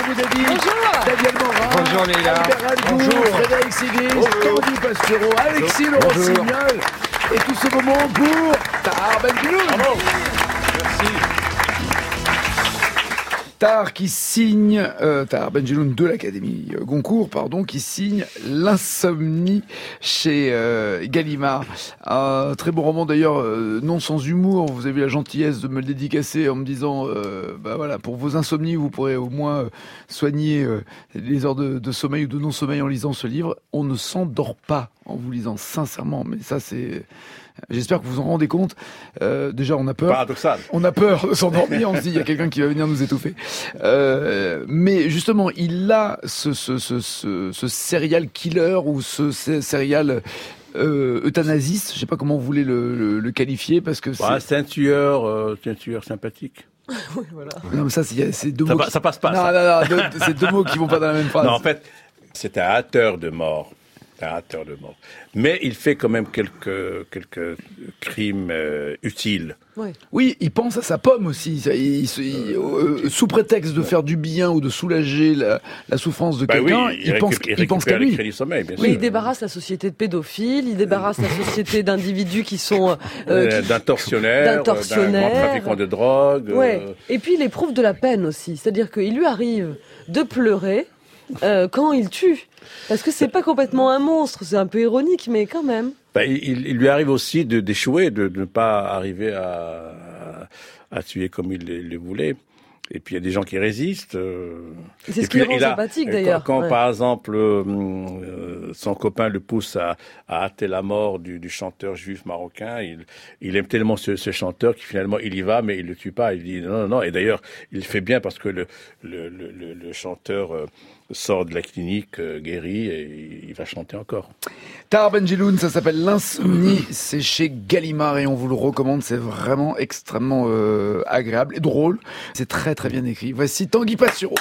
Boudadi, Bonjour. Daniel Morin, Bonjour, Leïla. Albert Algour, Bonjour. Frédéric Sigis, Tanguy Pastureau, Alexis Laurent-Signol. Et tout ce moment pour Tahar Benjeloun. Bravo. Merci. Tahar qui signe, euh, Tahar Benjeloun de l'Académie Goncourt, pardon, qui signe L'insomnie chez euh, Gallimard. Un très bon roman d'ailleurs, euh, non sans humour. Vous avez eu la gentillesse de me le dédicacer en me disant, euh, bah voilà, pour vos insomnies, vous pourrez au moins euh, soigner euh, les heures de, de sommeil ou de non-sommeil en lisant ce livre. On ne s'endort pas en vous lisant, sincèrement, mais ça c'est... J'espère que vous vous en rendez compte. Euh, déjà, on a peur. Paradoxal. On a peur de s'endormir. On se dit, il y a quelqu'un qui va venir nous étouffer. Euh, mais justement, il a ce, ce, ce, ce, ce serial killer ou ce, ce serial euh, euthanasiste. Je sais pas comment vous voulez le, le, le qualifier parce que c'est. Bah, c'est un tueur, euh, c'est un tueur sympathique. Oui, voilà. Non, mais ça, c'est, c'est deux Ça, mots. pa- qui... ça passe pas. Non, ça. non, non, deux- c'est deux mots qui vont pas dans la même phrase. Non, en fait, c'est un hâteur de mort. Un hâteur de mort. Mais il fait quand même quelques, quelques crimes euh, utiles. Oui. Oui, il pense à sa pomme aussi. Ça, il, il- il- euh, sous prétexte de faire du bien ou de soulager la, la souffrance de Bah quelqu'un, oui, il, pense, récup- il pense qu'à récupère les lui. crédits sommeil, bien Oui, sûr. il débarrasse la société de pédophiles, il débarrasse la société d'individus qui sont... euh, Euh, qui- d'un tortionnaire, d'un d'un tortionnaire. grand trafiquant de drogue. Ouais. euh, Et puis il éprouve de la peine aussi. C'est-à-dire qu'il lui arrive de pleurer euh, quand il tue. Parce que c'est pas complètement un monstre, c'est un peu ironique, mais quand même. bah, il, il lui arrive aussi de, d'échouer, de, de ne pas arriver à, à, à tuer comme il le, le voulait. Et puis il y a des gens qui résistent. euh, C'est et ce qui le puis, rend il a- sympathique, quand- d'ailleurs. Quand, Ouais. par exemple, euh, euh, son copain le pousse à, à hâter la mort du, du chanteur juif marocain, il, il aime tellement ce, ce chanteur qu'il finalement il y va, mais il le tue pas. Il dit non, non, non. Et d'ailleurs, il fait bien parce que le, le, le, le, le chanteur euh, sort de la clinique euh, guéri et il va chanter encore. Tahar Benjeloun, ça s'appelle L'insomnie, c'est chez Gallimard et on vous le recommande, c'est vraiment extrêmement euh, agréable et drôle. C'est très très bien écrit. Voici Tanguy Pastureau.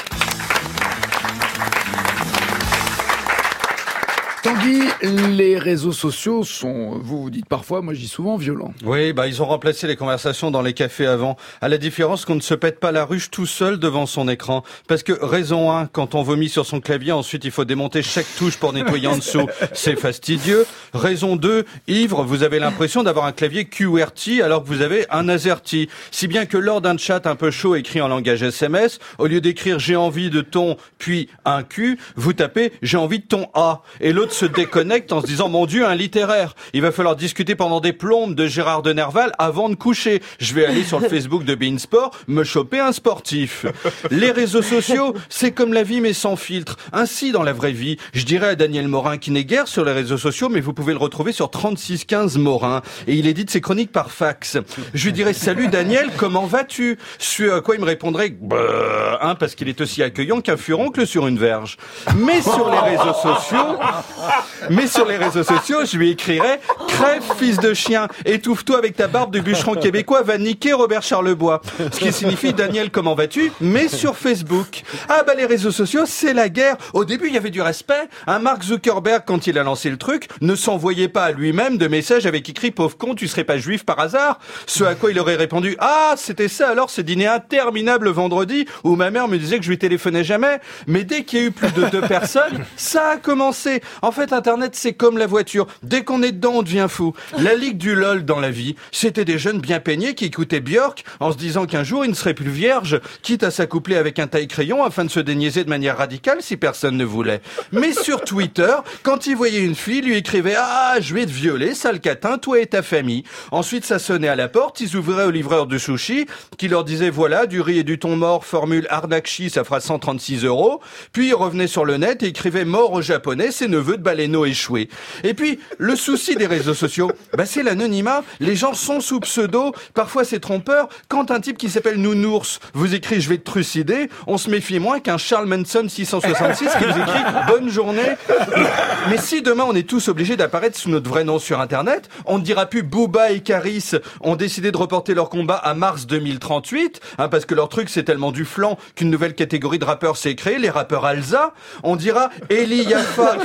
Tanguy, les réseaux sociaux sont, vous vous dites parfois, moi je dis souvent, violents. Oui, bah ils ont remplacé les conversations dans les cafés avant, à la différence qu'on ne se pète pas la ruche tout seul devant son écran. Parce que raison un, quand on vomit sur son clavier, ensuite il faut démonter chaque touche pour nettoyer en dessous. C'est fastidieux. Raison deux, ivre, vous avez l'impression d'avoir un clavier Q W E R T alors que vous avez un AZERTY. Si bien que lors d'un chat un peu chaud écrit en langage S M S, au lieu d'écrire j'ai envie de ton, puis un Q, vous tapez j'ai envie de ton A. Et l'autre se déconnecte en se disant mon Dieu, un littéraire. Il va falloir discuter pendant des plombes de Gérard de Nerval avant de coucher. Je vais aller sur le Facebook de Beansport, me choper un sportif. Les réseaux sociaux, c'est comme la vie mais sans filtre. Ainsi dans la vraie vie, je dirais à Daniel Morin qui n'est guère sur les réseaux sociaux, mais vous pouvez le retrouver sur trente-six quinze Morin. Et il édite ses chroniques par fax. Je lui dirais salut Daniel, comment vas-tu? Ce à quoi il me répondrait bah, hein, parce qu'il est aussi accueillant qu'un furoncle sur une verge. Mais sur les réseaux sociaux, mais sur les réseaux sociaux, je lui écrirais « Crève, fils de chien, étouffe-toi avec ta barbe de bûcheron québécois, va niquer Robert Charlebois ». Ce qui signifie « Daniel, comment vas-tu ?» mais sur Facebook. Ah bah les réseaux sociaux, c'est la guerre. Au début, il y avait du respect. Un Mark Zuckerberg, quand il a lancé le truc, ne s'envoyait pas à lui-même de messages avec écrit « Pauvre con, tu serais pas juif par hasard ?» Ce à quoi il aurait répondu « Ah, c'était ça alors ce dîner interminable vendredi où ma mère me disait que je lui téléphonais jamais ?» Mais dès qu'il y a eu plus de deux personnes, ça a commencé. En fait, Internet, c'est comme la voiture. Dès qu'on est dedans, on devient fou. La ligue du LOL dans la vie, c'était des jeunes bien peignés qui écoutaient Björk en se disant qu'un jour, ils ne seraient plus vierges, quitte à s'accoupler avec un taille-crayon afin de se déniaiser de manière radicale si personne ne voulait. Mais sur Twitter, quand ils voyaient une fille, lui écrivaient « Ah, je vais te violer, sale catin, toi et ta famille ». Ensuite, ça sonnait à la porte, ils ouvraient au livreur de sushi qui leur disait « Voilà, du riz et du thon mort, formule Arnakshi, ça fera cent trente-six euros ». Puis ils revenaient sur le net et écrivaient « Mort aux japonais, ses neveux de baleineaux échoués ». Et puis, le souci des réseaux sociaux, bah c'est l'anonymat. Les gens sont sous pseudo. Parfois, c'est trompeur. Quand un type qui s'appelle Nounours vous écrit « Je vais te trucider », on se méfie moins qu'un Charles Manson six cent soixante-six qui vous écrit « Bonne journée ». Mais si demain, on est tous obligés d'apparaître sous notre vrai nom sur Internet, on ne dira plus Booba et Caris ont décidé de reporter leur combat à mars deux mille trente-huit, hein, parce que leur truc, c'est tellement du flan qu'une nouvelle catégorie de rappeurs s'est créée, les rappeurs Alza. On dira Eli Yaffa et Okun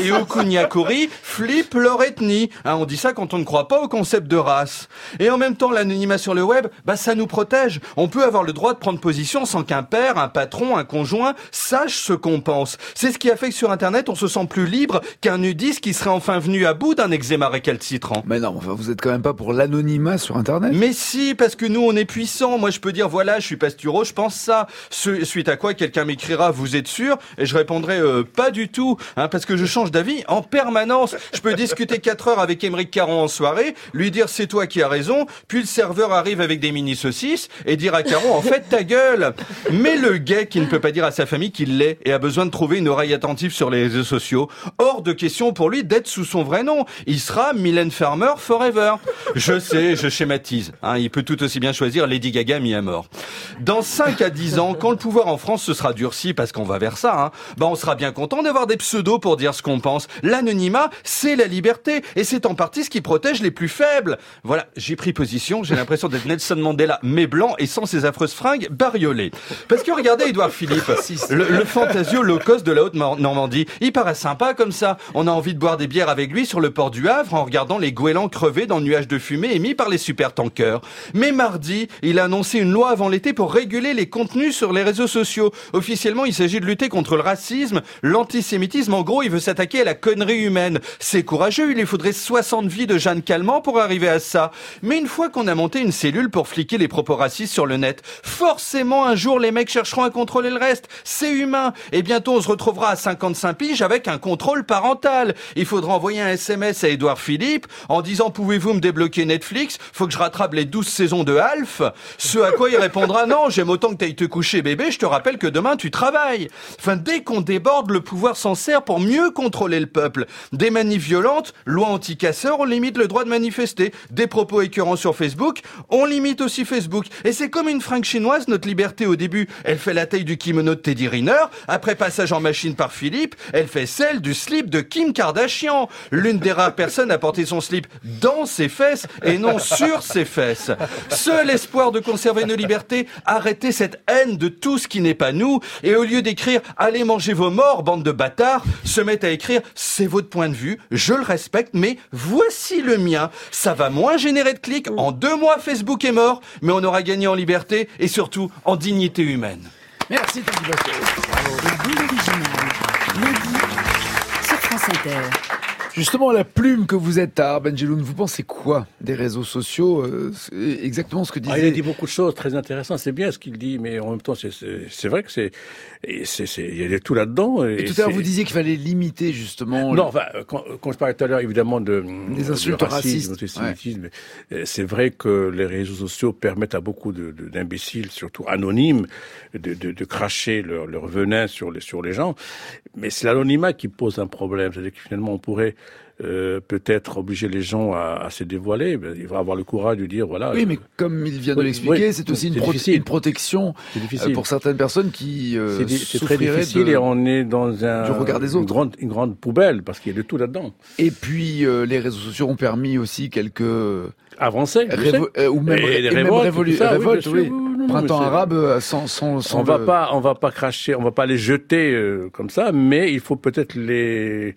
Niakori flippent leur ethnie. Hein, on dit ça quand on ne croit pas au concept de race. Et en même temps, l'anonymat sur le web, bah ça nous protège. On peut avoir le droit de prendre position sans qu'un père, un patron, un conjoint sache ce qu'on pense. C'est ce qui a fait que sur Internet, on se sent plus libre qu'un nudiste qui serait enfin venu à bout d'un eczéma récalcitrant. Mais non, enfin, vous êtes quand même pas pour l'anonymat sur Internet. Mais si, parce que nous, on est puissants. Moi, je peux dire, voilà, je suis Pastoureau, je pense ça. Suite à quoi, quelqu'un m'écrira, vous êtes sûr? Et je répondrai, euh, pas du tout, hein, parce que je change d'avis en permanence. Je peux discuter quatre heures avec Émeric Caron en soirée, lui dire, c'est toi qui as raison, puis le serveur arrive avec des mini-saucisses et dire à Caron, en fait, ta gueule. Mais le gay qui ne peut pas dire à sa famille qu'il l'est et a besoin de trouver une oreille attentive sur les réseaux sociaux, hors de question pour lui d'être sous son vrai nom. Il sera Mylène Farmer forever. Je sais, je schématise. Hein, il peut tout aussi bien choisir Lady Gaga mis à mort. Dans cinq à dix ans, quand le pouvoir en France se sera durci, parce qu'on va vers ça, hein, bah on sera bien content d'avoir des pseudos pour dire ce qu'on pense. L'anonymat, c'est la liberté, et c'est en partie ce qui protège les plus faibles. Voilà, j'ai pris position, j'ai l'impression d'être Nelson Mandela, mais blanc et sans ses affreuses fringues bariolées. Parce que regardez Édouard Philippe, le, le fantasio low cost de la Haute-Normandie, il paraît sympa comme ça. On a envie de boire des bières avec lui sur le port du Havre en regardant les goélands crever dans le nuage de fumée émis par les supertankers. Mais mardi, il a annoncé une loi avant l'été pour réguler les contenus sur les réseaux sociaux. Officiellement, il s'agit de lutter contre le racisme, l'antisémitisme. En gros, il veut s'attaquer à la connerie humaine. C'est courageux, il lui faudrait soixante vies de Jeanne Calment pour arriver à ça. Mais une fois qu'on a monté une cellule pour fliquer les propos racistes sur le net, forcément un jour les mecs chercheront à contrôler le reste. C'est humain. Et bientôt on se retrouvera à cinquante-cinq piges avec un contrôle parental. Il faudra envoyer un S M S à Édouard Philippe en disant pouvez-vous me débloquer Netflix? Faut que je rattrape les douze saisons de Alf. Ce à quoi il répondra non, j'aime autant que t'ailles te coucher bébé, je te rappelle que demain tu travailles. Enfin, dès qu'on déborde, le pouvoir s'en sert pour mieux contrôler le peuple. Des manifs violentes, loi anti-casseurs, on limite le droit de manifester. Des propos écœurants sur Facebook, on limite aussi Facebook. Et c'est comme une fringue chinoise, notre liberté au début, elle fait la taille du kimono de Teddy Riner. Après passage en machine par Philippe, elle fait celle du slip de Kim Kardashian. L'une des rares personnes à porter son slip dans ses fesses et non sur ses fesses. Seul espoir de conserver nos libertés, arrêter cette haine de tout ce qui n'est pas nous, et au lieu d'écrire « Allez manger vos morts, bande de bâtards », se mettre à écrire « C'est votre point de vue, je le respecte, mais voici le mien ». Ça va moins générer de clics, en deux mois Facebook est mort, mais on aura gagné en liberté et surtout en dignité humaine. Merci Tanguy Bachet. La bulle originale, Mehdi, sur France Inter. Justement, la plume que vous êtes, Tahar Benjeloun, vous pensez quoi des réseaux sociaux? euh, c'est exactement ce que disait... Ah, il a dit beaucoup de choses très intéressantes, c'est bien ce qu'il dit, mais en même temps, c'est, c'est, c'est vrai que c'est, c'est, c'est, il y a tout là-dedans. Et, et tout à l'heure, vous disiez qu'il fallait limiter, justement... Non, le... enfin, quand, quand je parlais tout à l'heure, évidemment, de... Des insultes de racisme, racistes. Ouais. C'est vrai que les réseaux sociaux permettent à beaucoup de, de, d'imbéciles, surtout anonymes, de, de, de cracher leur, leur venin sur les, sur les gens. Mais c'est l'anonymat qui pose un problème. C'est-à-dire que finalement, on pourrait... Euh, peut-être obliger les gens à, à se dévoiler. Il va avoir le courage de dire voilà. Oui, euh, mais comme il vient de oui, l'expliquer, oui, c'est aussi c'est une, pro- une protection euh, pour certaines personnes qui euh, c'est, di- c'est très difficile de, et on est dans un, du regard des autres. Une grande, une grande poubelle parce qu'il y a de tout là-dedans. Et puis euh, les réseaux sociaux ont permis aussi quelques avancées révo- euh, ou même, et et révoltes, même révolu- ça, révoltes, oui. oui. Non, non, Printemps arabe sans sans, sans on va le... pas on va pas cracher, on va pas les jeter euh, comme ça, mais il faut peut-être les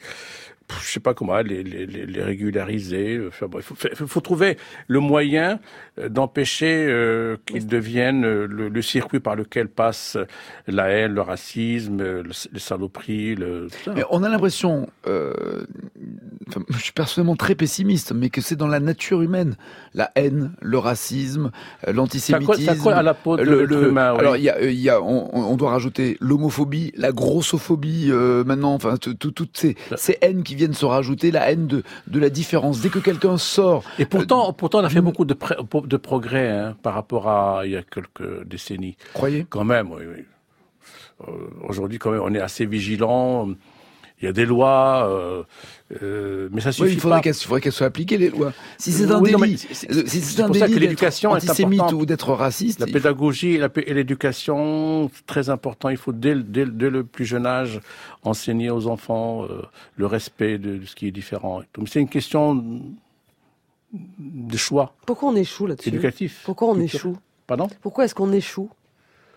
je sais pas comment, les, les, les régulariser. Enfin, bon, il faut, faut, faut trouver le moyen d'empêcher euh, qu'ils deviennent le, le circuit par lequel passe la haine, le racisme, le, les saloperies. Le, tout ça. Mais on a l'impression, euh, enfin, je suis personnellement très pessimiste, mais que c'est dans la nature humaine, la haine, le racisme, l'antisémitisme. Ça colle à la peau de le, le, humain, oui. Alors il y a, il y a, on, on doit rajouter l'homophobie, la grossophobie euh, maintenant, enfin toutes ces, ces haines qui viennent se rajouter, la haine de, de la différence. Dès que quelqu'un sort... Et pourtant, euh, pourtant on a fait beaucoup de, pré- de progrès hein, par rapport à il y a quelques décennies. Croyez ? Quand même, oui. oui. Euh, aujourd'hui, quand même, on est assez vigilant. Il y a des lois, euh, euh, mais ça suffit oui, il faudrait pas. Qu'elles, il faudrait qu'elles soient appliquées, les lois. Si c'est un oui, délit, non, c'est, c'est, si c'est, c'est un pour délit ça que l'éducation d'être antisémite est ou d'être raciste... La pédagogie et, la, et l'éducation, c'est très important. Il faut, dès, dès, dès le plus jeune âge, enseigner aux enfants euh, le respect de, de ce qui est différent. Donc, c'est une question de choix. Pourquoi on échoue là-dessus ? Éducatif. Pourquoi on Culture. échoue ? Pardon ? Pourquoi est-ce qu'on échoue ?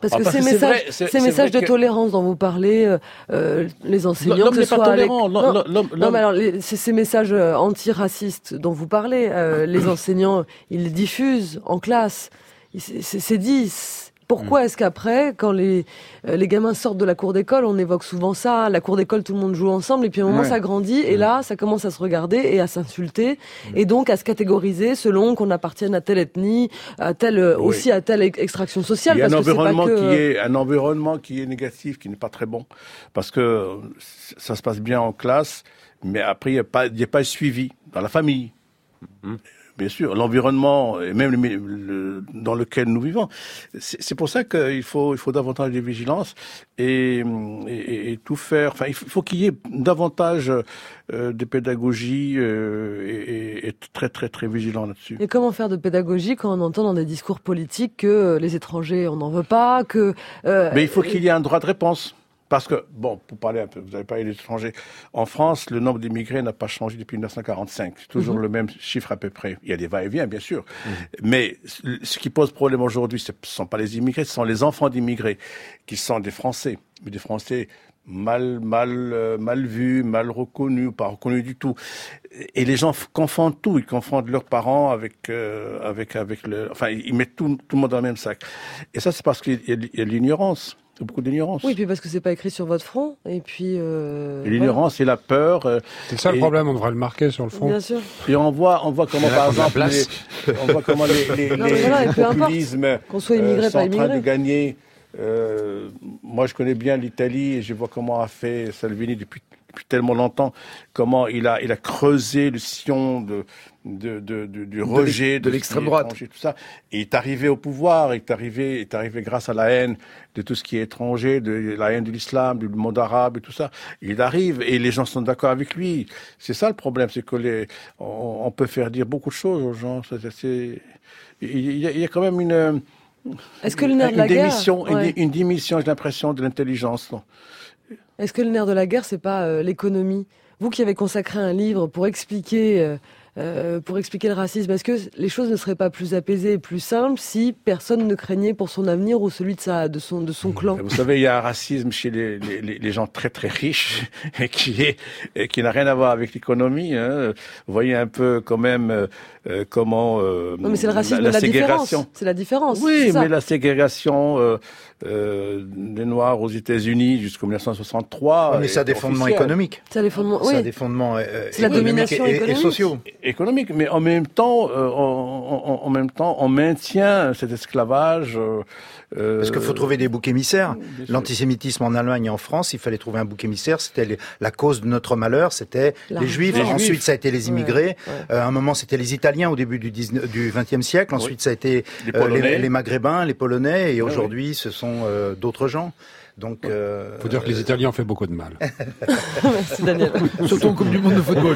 Parce que ah, parce ces, que messages, vrai, c'est, ces c'est messages de que... tolérance dont vous parlez, euh, euh, les enseignants, l'homme que ce n'est soit pas tolérant. Les... Non, non, l'homme, l'homme... non, mais alors, les, c'est ces messages antiracistes dont vous parlez, euh, les enseignants, ils les diffusent en classe. C'est, c'est, c'est dit. Pourquoi est-ce qu'après, quand les, euh, les gamins sortent de la cour d'école, on évoque souvent ça, la cour d'école, tout le monde joue ensemble, et puis à un moment, ouais. ça grandit, et là, ça commence à se regarder et à s'insulter, et donc à se catégoriser selon qu'on appartienne à telle ethnie, à telle, oui. aussi à telle extraction sociale. Il y a parce un, que environnement c'est pas que... qui est, un environnement qui est négatif, qui n'est pas très bon, parce que ça se passe bien en classe, mais après, il n'y a pas, il n'y a pas de suivi dans la famille. Mm-hmm. Bien sûr, l'environnement, et même le, le, dans lequel nous vivons. C'est, c'est pour ça qu'il faut, il faut davantage de vigilance et, et, et tout faire. Enfin, il faut qu'il y ait davantage euh, de pédagogie euh, et, et être très, très, très vigilant là-dessus. Et comment faire de pédagogie quand on entend dans des discours politiques que les étrangers, on n'en veut pas, que... Euh, Mais il faut qu'il y ait un droit de réponse. Parce que, bon, pour parler un peu, vous avez parlé des étrangers. En France, le nombre d'immigrés n'a pas changé depuis dix-neuf cent quarante-cinq. C'est toujours mmh. le même chiffre à peu près. Il y a des va-et-vient, bien sûr. Mmh. Mais ce qui pose problème aujourd'hui, ce ne sont pas les immigrés, ce sont les enfants d'immigrés, qui sont des Français. Mais des Français mal, mal, euh, mal vus, mal reconnus, pas reconnus du tout. Et les gens confondent tout. Ils confondent leurs parents avec, euh, avec, avec le... Enfin, ils mettent tout, tout le monde dans le même sac. Et ça, c'est parce qu'il y a, il y a l'ignorance. C'est beaucoup d'ignorance. Oui, puis parce que c'est pas écrit sur votre front, et puis... Euh, et l'ignorance voilà. et la peur... Euh, c'est ça le et... problème, on devrait le marquer sur le front. Bien sûr. Et on voit, on voit comment, par exemple, les, on voit comment les, les, non, les, voilà, les populismes qu'on soit immigré, euh, sont pas en train immigré. de gagner. Euh, moi, je connais bien l'Italie, et je vois comment a fait Salvini depuis, depuis tellement longtemps, comment il a, il a creusé le sillon de... De, de, de, du rejet de, de l'extrême droite, tout ça. Et il est arrivé au pouvoir, il est arrivé, il est arrivé grâce à la haine de tout ce qui est étranger, de la haine de l'islam, du monde arabe et tout ça. Il arrive et les gens sont d'accord avec lui. C'est ça le problème, c'est que les, on, on peut faire dire beaucoup de choses aux gens. C'est, c'est, il, y a, il y a quand même une, Est-ce que le nerf une, de la démission, guerre, ouais. une, une diminution, j'ai l'impression, de l'intelligence. Non. Est-ce que le nerf de la guerre, c'est pas euh, l'économie ? Vous qui avez consacré un livre pour expliquer. Euh, Euh, pour expliquer le racisme, est-ce que les choses ne seraient pas plus apaisées et plus simples si personne ne craignait pour son avenir ou celui de, sa, de, son, de son clan ? Vous savez, il y a un racisme chez les, les, les gens très très riches et qui, est, et qui n'a rien à voir avec l'économie. Hein. Vous voyez un peu quand même euh, comment... Euh, non, mais c'est le racisme la, la de la ségrégation. différence. C'est la différence. Oui, c'est mais ça. la ségrégation euh, euh, des Noirs aux États-Unis jusqu'en dix-neuf cent soixante-trois... Oui, mais ça a des fondements économiques. Ça a des fondements, oui. Ça a des fondements euh, c'est la domination et, économique. et sociaux. Économique, mais en même temps, euh, en, en, en même temps, on maintient cet esclavage. Euh, Parce qu'il faut trouver des boucs émissaires. L'antisémitisme en Allemagne et en France, il fallait trouver un bouc émissaire. C'était les, la cause de notre malheur, c'était la les Juifs. Les Ensuite, Juifs. ça a été les immigrés. Ouais, ouais. Euh, à un moment, c'était les Italiens au début du, dix-neuvième, du vingtième siècle. Ensuite, oui. ça a été les, euh, les, les Maghrébins, les Polonais. Et ouais, aujourd'hui, ouais. ce sont euh, d'autres gens. Donc, il euh, faut dire que les Italiens ont fait beaucoup de mal. Merci Daniel. Surtout en Coupe du Monde de football.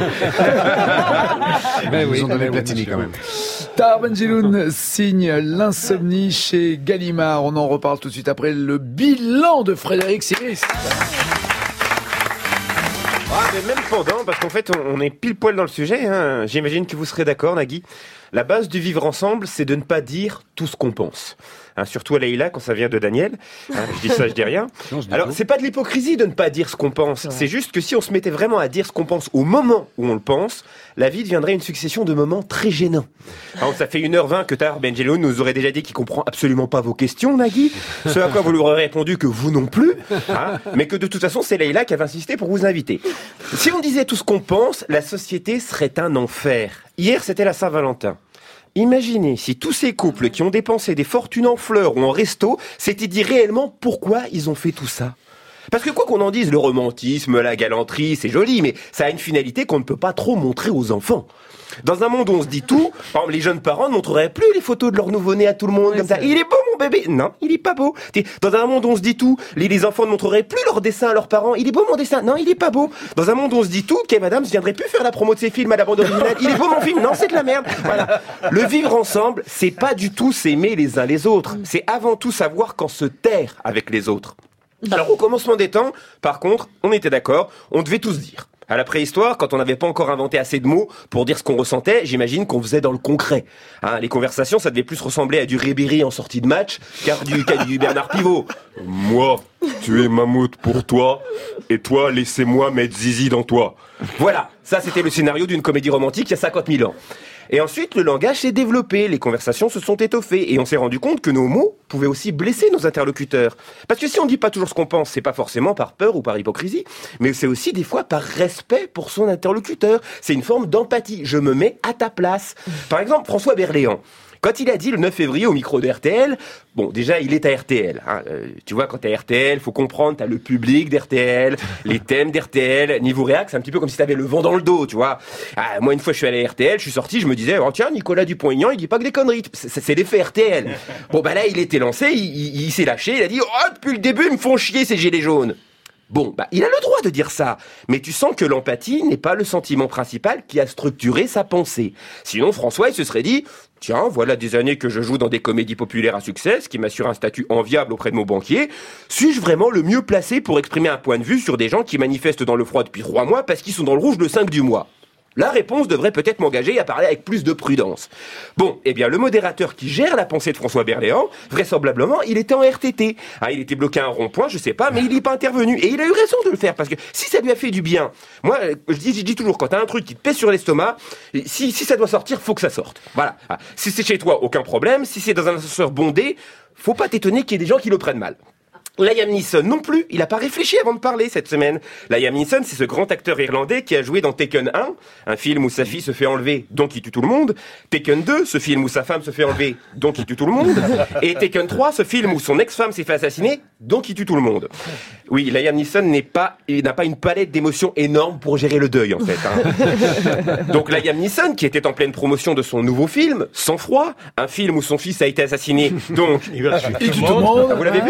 Mais oui, ils ont donné Platini quand même. Tahar Ben-Jelloun signe l'insomnie chez Gallimard. On en reparle tout de suite après le bilan de Frédéric Siris. Ah, mais même pendant, parce qu'en fait, on, on est pile poil dans le sujet. Hein. J'imagine que vous serez d'accord, Nagui. La base du vivre ensemble, c'est de ne pas dire tout ce qu'on pense. Hein, surtout à Leïla, quand ça vient de Daniel. Hein, je dis ça, je dis rien. Non, je dis Alors, tout. C'est pas de l'hypocrisie de ne pas dire ce qu'on pense. Ouais. C'est juste que si on se mettait vraiment à dire ce qu'on pense au moment où on le pense, la vie deviendrait une succession de moments très gênants. Alors, ça fait une heure vingt que Tahar Ben-Jelloun nous aurait déjà dit qu'il comprend absolument pas vos questions, Nagui. Ce à quoi vous lui aurez répondu que vous non plus. Hein, mais que de toute façon, c'est Leïla qui avait insisté pour vous inviter. Si on disait tout ce qu'on pense, la société serait un enfer. Hier, c'était la Saint-Valentin. Imaginez si tous ces couples qui ont dépensé des fortunes en fleurs ou en resto s'étaient dit réellement pourquoi ils ont fait tout ça. Parce que quoi qu'on en dise, le romantisme, la galanterie, c'est joli, mais ça a une finalité qu'on ne peut pas trop montrer aux enfants. Dans un monde où on se dit tout, par exemple, les jeunes parents ne montreraient plus les photos de leur nouveau-né à tout le monde, ouais, comme ça. Il est beau, mon bébé! Non, il est pas beau. Dans un monde où on se dit tout, les, les enfants ne montreraient plus leur dessin à leurs parents. Il est beau, mon dessin? Non, il est pas beau. Dans un monde où on se dit tout, Kev Adams ne viendrait plus faire la promo de ses films à la bande originale. Il est beau, mon film? Non, c'est de la merde. Voilà. Le vivre ensemble, c'est pas du tout s'aimer les uns les autres. C'est avant tout savoir quand se taire avec les autres. Alors, au commencement des temps, par contre, on était d'accord, on devait tous dire. À la préhistoire, quand on n'avait pas encore inventé assez de mots pour dire ce qu'on ressentait, j'imagine qu'on faisait dans le concret. Hein, les conversations, ça devait plus ressembler à du Ribéry en sortie de match qu'à du, qu'à du Bernard Pivot. Moi, tu es mammouth pour toi, et toi, laissez-moi mettre zizi dans toi. Voilà, ça c'était le scénario d'une comédie romantique il y a cinquante mille ans. Et ensuite, le langage s'est développé, les conversations se sont étoffées, et on s'est rendu compte que nos mots pouvaient aussi blesser nos interlocuteurs. Parce que si on dit pas toujours ce qu'on pense, c'est pas forcément par peur ou par hypocrisie, mais c'est aussi des fois par respect pour son interlocuteur. C'est une forme d'empathie. Je me mets à ta place. Par exemple, François Berléand. Quand il a dit le neuf février au micro de R T L, bon, déjà, il est à R T L. Hein. Euh, tu vois, quand t'es à R T L, faut comprendre, t'as le public d'R T L, les thèmes d'R T L. Niveau réac, c'est un petit peu comme si t'avais le vent dans le dos, tu vois. Ah, moi, une fois, je suis allé à R T L, je suis sorti, je me disais, oh tiens, Nicolas Dupont-Aignan, il dit pas que des conneries. C'est, c'est l'effet R T L. Bon, bah là, il était lancé, il, il, il s'est lâché, il a dit, oh, depuis le début, ils me font chier, ces gilets jaunes. Bon, bah, il a le droit de dire ça, mais tu sens que l'empathie n'est pas le sentiment principal qui a structuré sa pensée. Sinon, François, il se serait dit, tiens, voilà des années que je joue dans des comédies populaires à succès, ce qui m'assure un statut enviable auprès de mon banquier. Suis-je vraiment le mieux placé pour exprimer un point de vue sur des gens qui manifestent dans le froid depuis trois mois parce qu'ils sont dans le rouge le cinq du mois ? La réponse devrait peut-être m'engager à parler avec plus de prudence. Bon, eh bien, le modérateur qui gère la pensée de François Berléand, vraisemblablement, il était en R T T. Ah, il était bloqué à un rond-point, je sais pas, mais il n'est pas intervenu. Et il a eu raison de le faire, parce que si ça lui a fait du bien, moi, je dis, je dis toujours, quand t'as un truc qui te pèse sur l'estomac, si, si ça doit sortir, faut que ça sorte. Voilà. Si c'est chez toi, aucun problème. Si c'est dans un ascenseur bondé, faut pas t'étonner qu'il y ait des gens qui le prennent mal. Liam Neeson non plus, il a pas réfléchi avant de parler cette semaine. Liam Neeson, c'est ce grand acteur irlandais qui a joué dans Taken un, un film où sa fille se fait enlever, donc il tue tout le monde. Taken deux, ce film où sa femme se fait enlever, donc il tue tout le monde. Et Taken trois, ce film où son ex-femme s'est fait assassiner, donc il tue tout le monde. Oui, Liam Neeson n'est pas, il n'a pas une palette d'émotions énorme pour gérer le deuil, en fait. Hein. Donc Liam Neeson, qui était en pleine promotion de son nouveau film, Sang froid, un film où son fils a été assassiné, donc il va tuer tout le monde. Ah, vous l'avez vu?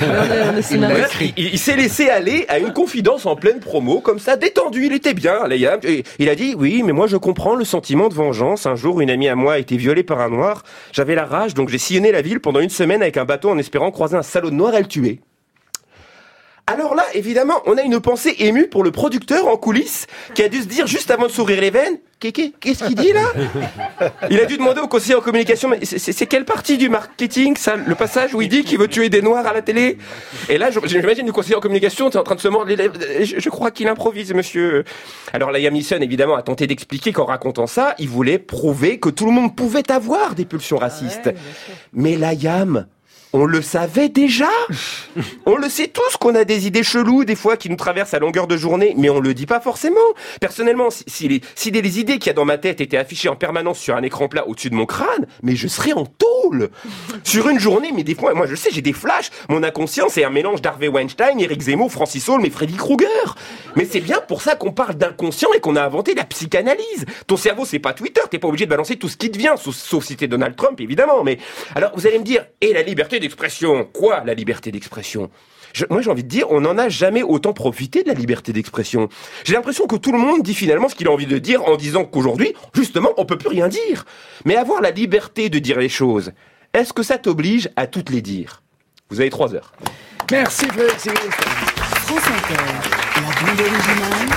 Il, il, il s'est laissé aller à une confidence en pleine promo, comme ça, détendu, il était bien, Liam. Il a dit, oui, mais moi je comprends le sentiment de vengeance. Un jour, une amie à moi a été violée par un noir. J'avais la rage, donc j'ai sillonné la ville pendant une semaine avec un bateau en espérant croiser un salaud de noir et le tuer. Alors là, évidemment, on a une pensée émue pour le producteur en coulisses qui a dû se dire juste avant de s'ouvrir les veines, qu'est-ce qu'il dit là? Il a dû demander au conseiller en communication, mais c'est, c'est quelle partie du marketing, ça, le passage où il dit qu'il veut tuer des noirs à la télé? Et là, j'imagine le conseiller en communication, t'es en train de se mordre les lèvres. Je, je crois qu'il improvise, monsieur. Alors Liam Neeson, évidemment, a tenté d'expliquer qu'en racontant ça, il voulait prouver que tout le monde pouvait avoir des pulsions racistes. Ah ouais, mais Liam, on le savait déjà. On le sait tous qu'on a des idées cheloues, des fois, qui nous traversent à longueur de journée, mais on le dit pas forcément. Personnellement, si, si, les, si les, les idées qu'il y a dans ma tête étaient affichées en permanence sur un écran plat au-dessus de mon crâne, mais je serais en tôle. Sur une journée, mais des fois, moi je sais, j'ai des flashs. Mon inconscient, c'est un mélange d'Harvey Weinstein, Éric Zemmour, Francis Holm et Freddy Krueger. Mais c'est bien pour ça qu'on parle d'inconscient et qu'on a inventé la psychanalyse. Ton cerveau, c'est pas Twitter, t'es pas obligé de balancer tout ce qui te vient, sauf, sauf si t'es Donald Trump, évidemment. Mais alors, vous allez me dire, et la liberté d'expression? Quoi, la liberté d'expression? Je, moi, j'ai envie de dire, on n'en a jamais autant profité de la liberté d'expression. J'ai l'impression que tout le monde dit finalement ce qu'il a envie de dire en disant qu'aujourd'hui, justement, on peut plus rien dire. Mais avoir la liberté de dire les choses, est-ce que ça t'oblige à toutes les dire? Vous avez trois heures. Merci, Frédéric Sigrist. France Inter, la bande originale.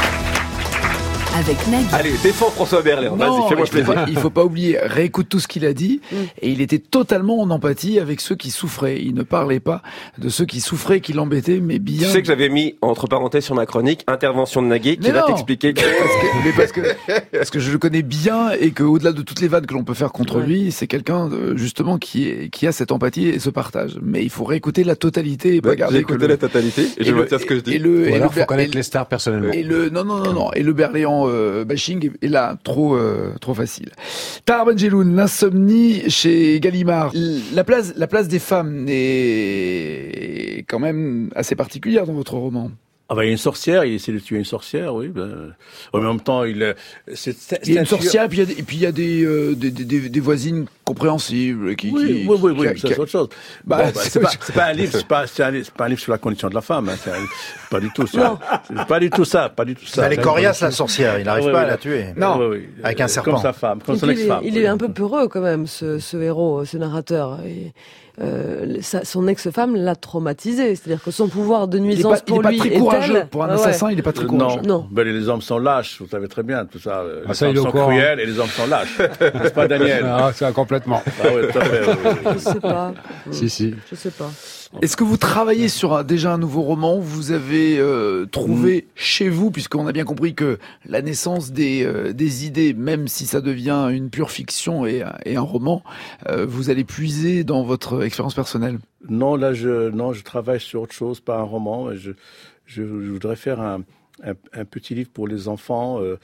Avec Nagui. Allez, défends François Berléand. Vas-y, fais-moi plaisir. Pas, il faut pas oublier, réécoute tout ce qu'il a dit, mm. et il était totalement en empathie avec ceux qui souffraient. Il ne parlait pas de ceux qui souffraient, qui l'embêtaient, mais bien. Tu sais que j'avais mis, entre parenthèses sur ma chronique, intervention de Nagui, qui mais va non. t'expliquer que... Parce que, mais parce que, parce que je le connais bien, et que au-delà de toutes les vannes que l'on peut faire contre ouais. lui, c'est quelqu'un, de, justement, qui, est, qui a cette empathie et ce partage. Mais il faut réécouter la totalité et pas ouais, garder j'ai écouté le... la totalité, et, et je le, retiens ce que je dis. Et le, Ou et alors, il faut connaître les stars personnellement. Et le, non, non, non, non, et le Berléand, euh, bashing, et là, trop, euh, trop facile. Tahar Benjeloun, l'insomnie chez Gallimard. La place, la place des femmes est quand même assez particulière dans votre roman. Ah bah il y a une sorcière, il essaie de tuer une sorcière, oui. Ben, en même temps, il c'est, c'est il y a une sorcière, et puis il y a des, et puis il y a des, euh, des, des, des voisines compréhensibles qui. Oui, qui, oui, oui, qui, oui, qui, ça, c'est autre chose. Bah, bon, bah, c'est, c'est, pas, c'est pas un livre, c'est pas, c'est, un, c'est pas un livre sur la condition de la femme. Hein, c'est, un, c'est pas du tout ça. C'est pas du tout ça, pas du tout ça. Elle est coriace la sorcière, il n'arrive oui, pas oui, à la tuer. Non, oui, oui, avec un serpent. Comme sa femme, comme son ex-femme. Il est, il est un peu peureux quand même, ce, ce héros, ce narrateur. Et... euh, sa, son ex-femme l'a traumatisé. C'est-à-dire que son pouvoir de nuisance il pour pas, lui il est pas très est courageux. tel... Pour un ah assassin, ouais. il est pas très Euh, courageux. non, Non. Ben, les hommes sont lâches, vous savez très bien tout ça. Les Ah, ça, femmes il est au sont courant. cruelles et les hommes sont lâches. N'est-ce pas, Daniel? Ah, ça, complètement. Ah ouais, tout à fait. Oui, oui. Je sais pas. Si, si. Je sais pas. Est-ce que vous travaillez sur un, déjà un nouveau roman? Vous avez euh, trouvé mmh. chez vous, puisqu'on a bien compris que la naissance des, euh, des idées, même si ça devient une pure fiction et, et un roman, euh, vous allez puiser dans votre expérience personnelle? Non, là, je, non, je travaille sur autre chose, pas un roman. Je, je, je voudrais faire un, un, un petit livre pour les enfants, euh,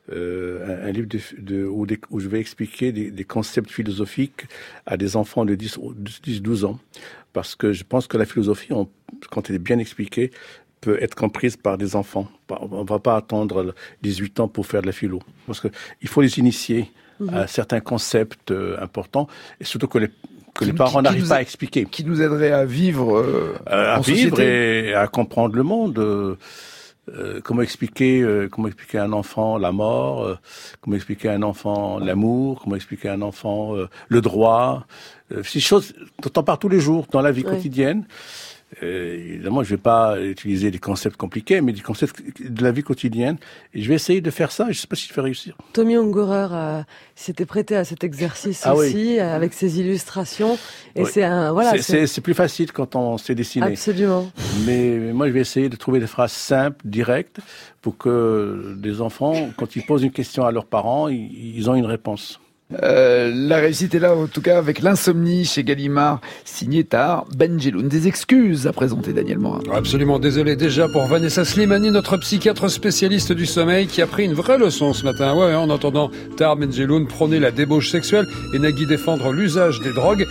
euh, un, un livre de, de, où, des, où je vais expliquer des, des concepts philosophiques à des enfants de dix douze ans. Parce que je pense que la philosophie, on, quand elle est bien expliquée, peut être comprise par des enfants. On ne va pas attendre dix-huit ans pour faire de la philo. Parce qu'il faut les initier mmh. à certains concepts euh, importants, et surtout que les, que les parents n'arrivent pas à expliquer. Qui nous aiderait à vivre euh, euh, À en vivre société. Et à comprendre le monde. Euh, Euh, comment expliquer euh, comment expliquer à un enfant la mort, euh, comment expliquer à un enfant l'amour, comment expliquer à un enfant euh, le droit, euh, ces choses dont on parle tous les jours dans la vie oui. quotidienne. Euh, évidemment, je vais pas utiliser des concepts compliqués, mais des concepts de la vie quotidienne. Et je vais essayer de faire ça. Et je sais pas si je vais réussir. Tommy Ungerer euh, s'était prêté à cet exercice ah, aussi, oui. avec ses illustrations. Et oui. c'est un voilà. C'est, c'est plus facile quand on sait dessiner. Absolument. Mais, mais moi, je vais essayer de trouver des phrases simples, directes, pour que des enfants, quand ils posent une question à leurs parents, ils, ils ont une réponse. Euh, la réussite est là, en tout cas, avec l'insomnie chez Gallimard, signé Tahar Benjeloun. Des excuses à présenter, Daniel Morin. Absolument, désolé déjà pour Vanessa Slimani, notre psychiatre spécialiste du sommeil, qui a pris une vraie leçon ce matin. Ouais, en entendant Tahar Benjeloun prôner la débauche sexuelle et Nagui défendre l'usage des drogues.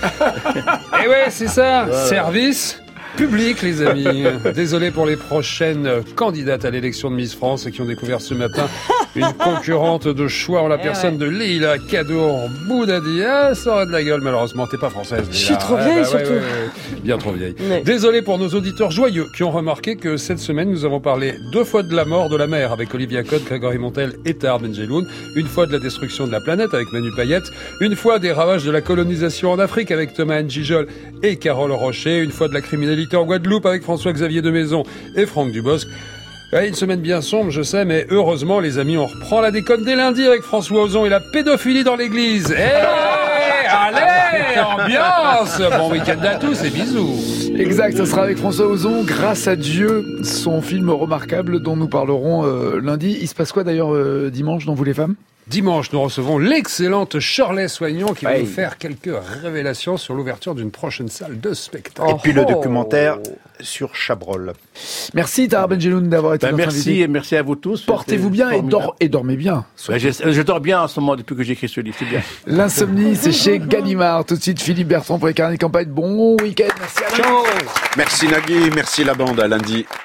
Et ouais, c'est ça, ouais. Service public, les amis. Désolé pour les prochaines candidates à l'élection de Miss France et qui ont découvert ce matin une concurrente de choix en la personne ouais. de Leila Kadour Boudadi. Ah, ça aurait de la gueule, malheureusement. T'es pas française, Leila. Je suis trop vieille, ah, bah, surtout. Ouais, ouais, ouais. Bien trop vieille. Ouais. Désolé pour nos auditeurs joyeux qui ont remarqué que cette semaine, nous avons parlé deux fois de la mort de la mer avec Olivia Code, Grégory Montel et Tahar Benjeloun, une fois de la destruction de la planète avec Manu Payette, une fois des ravages de la colonisation en Afrique avec Thomas Njijol et Carole Rocher, une fois de la criminalité en Guadeloupe avec François-Xavier de Maison et Franck Dubosc. Ouais, une semaine bien sombre, je sais, mais heureusement, les amis, on reprend la déconne dès lundi avec François Ozon et la pédophilie dans l'église. Eh, allez, ambiance! Bon week-end à tous et bisous. Exact, ça sera avec François Ozon, Grâce à Dieu, son film remarquable dont nous parlerons euh, lundi. Il se passe quoi d'ailleurs euh, dimanche dans Vous les femmes? Dimanche, nous recevons l'excellente Shirley Soignon qui va ouais. nous faire quelques révélations sur l'ouverture d'une prochaine salle de spectacle. Et puis le documentaire sur Chabrol. Merci Tahar Benjeloun d'avoir été ben, notre merci, invité. Et merci à vous tous. Portez-vous bien et, dor- et dormez bien. Ben, je, je dors bien en ce moment depuis que j'ai écrit ce livre, c'est bien. L'insomnie, c'est chez Gallimard. Tout de suite, Philippe Bertrand pour les carnets de campagne. Bon week-end, merci à vous. Ciao. Merci Nagui, merci la bande, à lundi.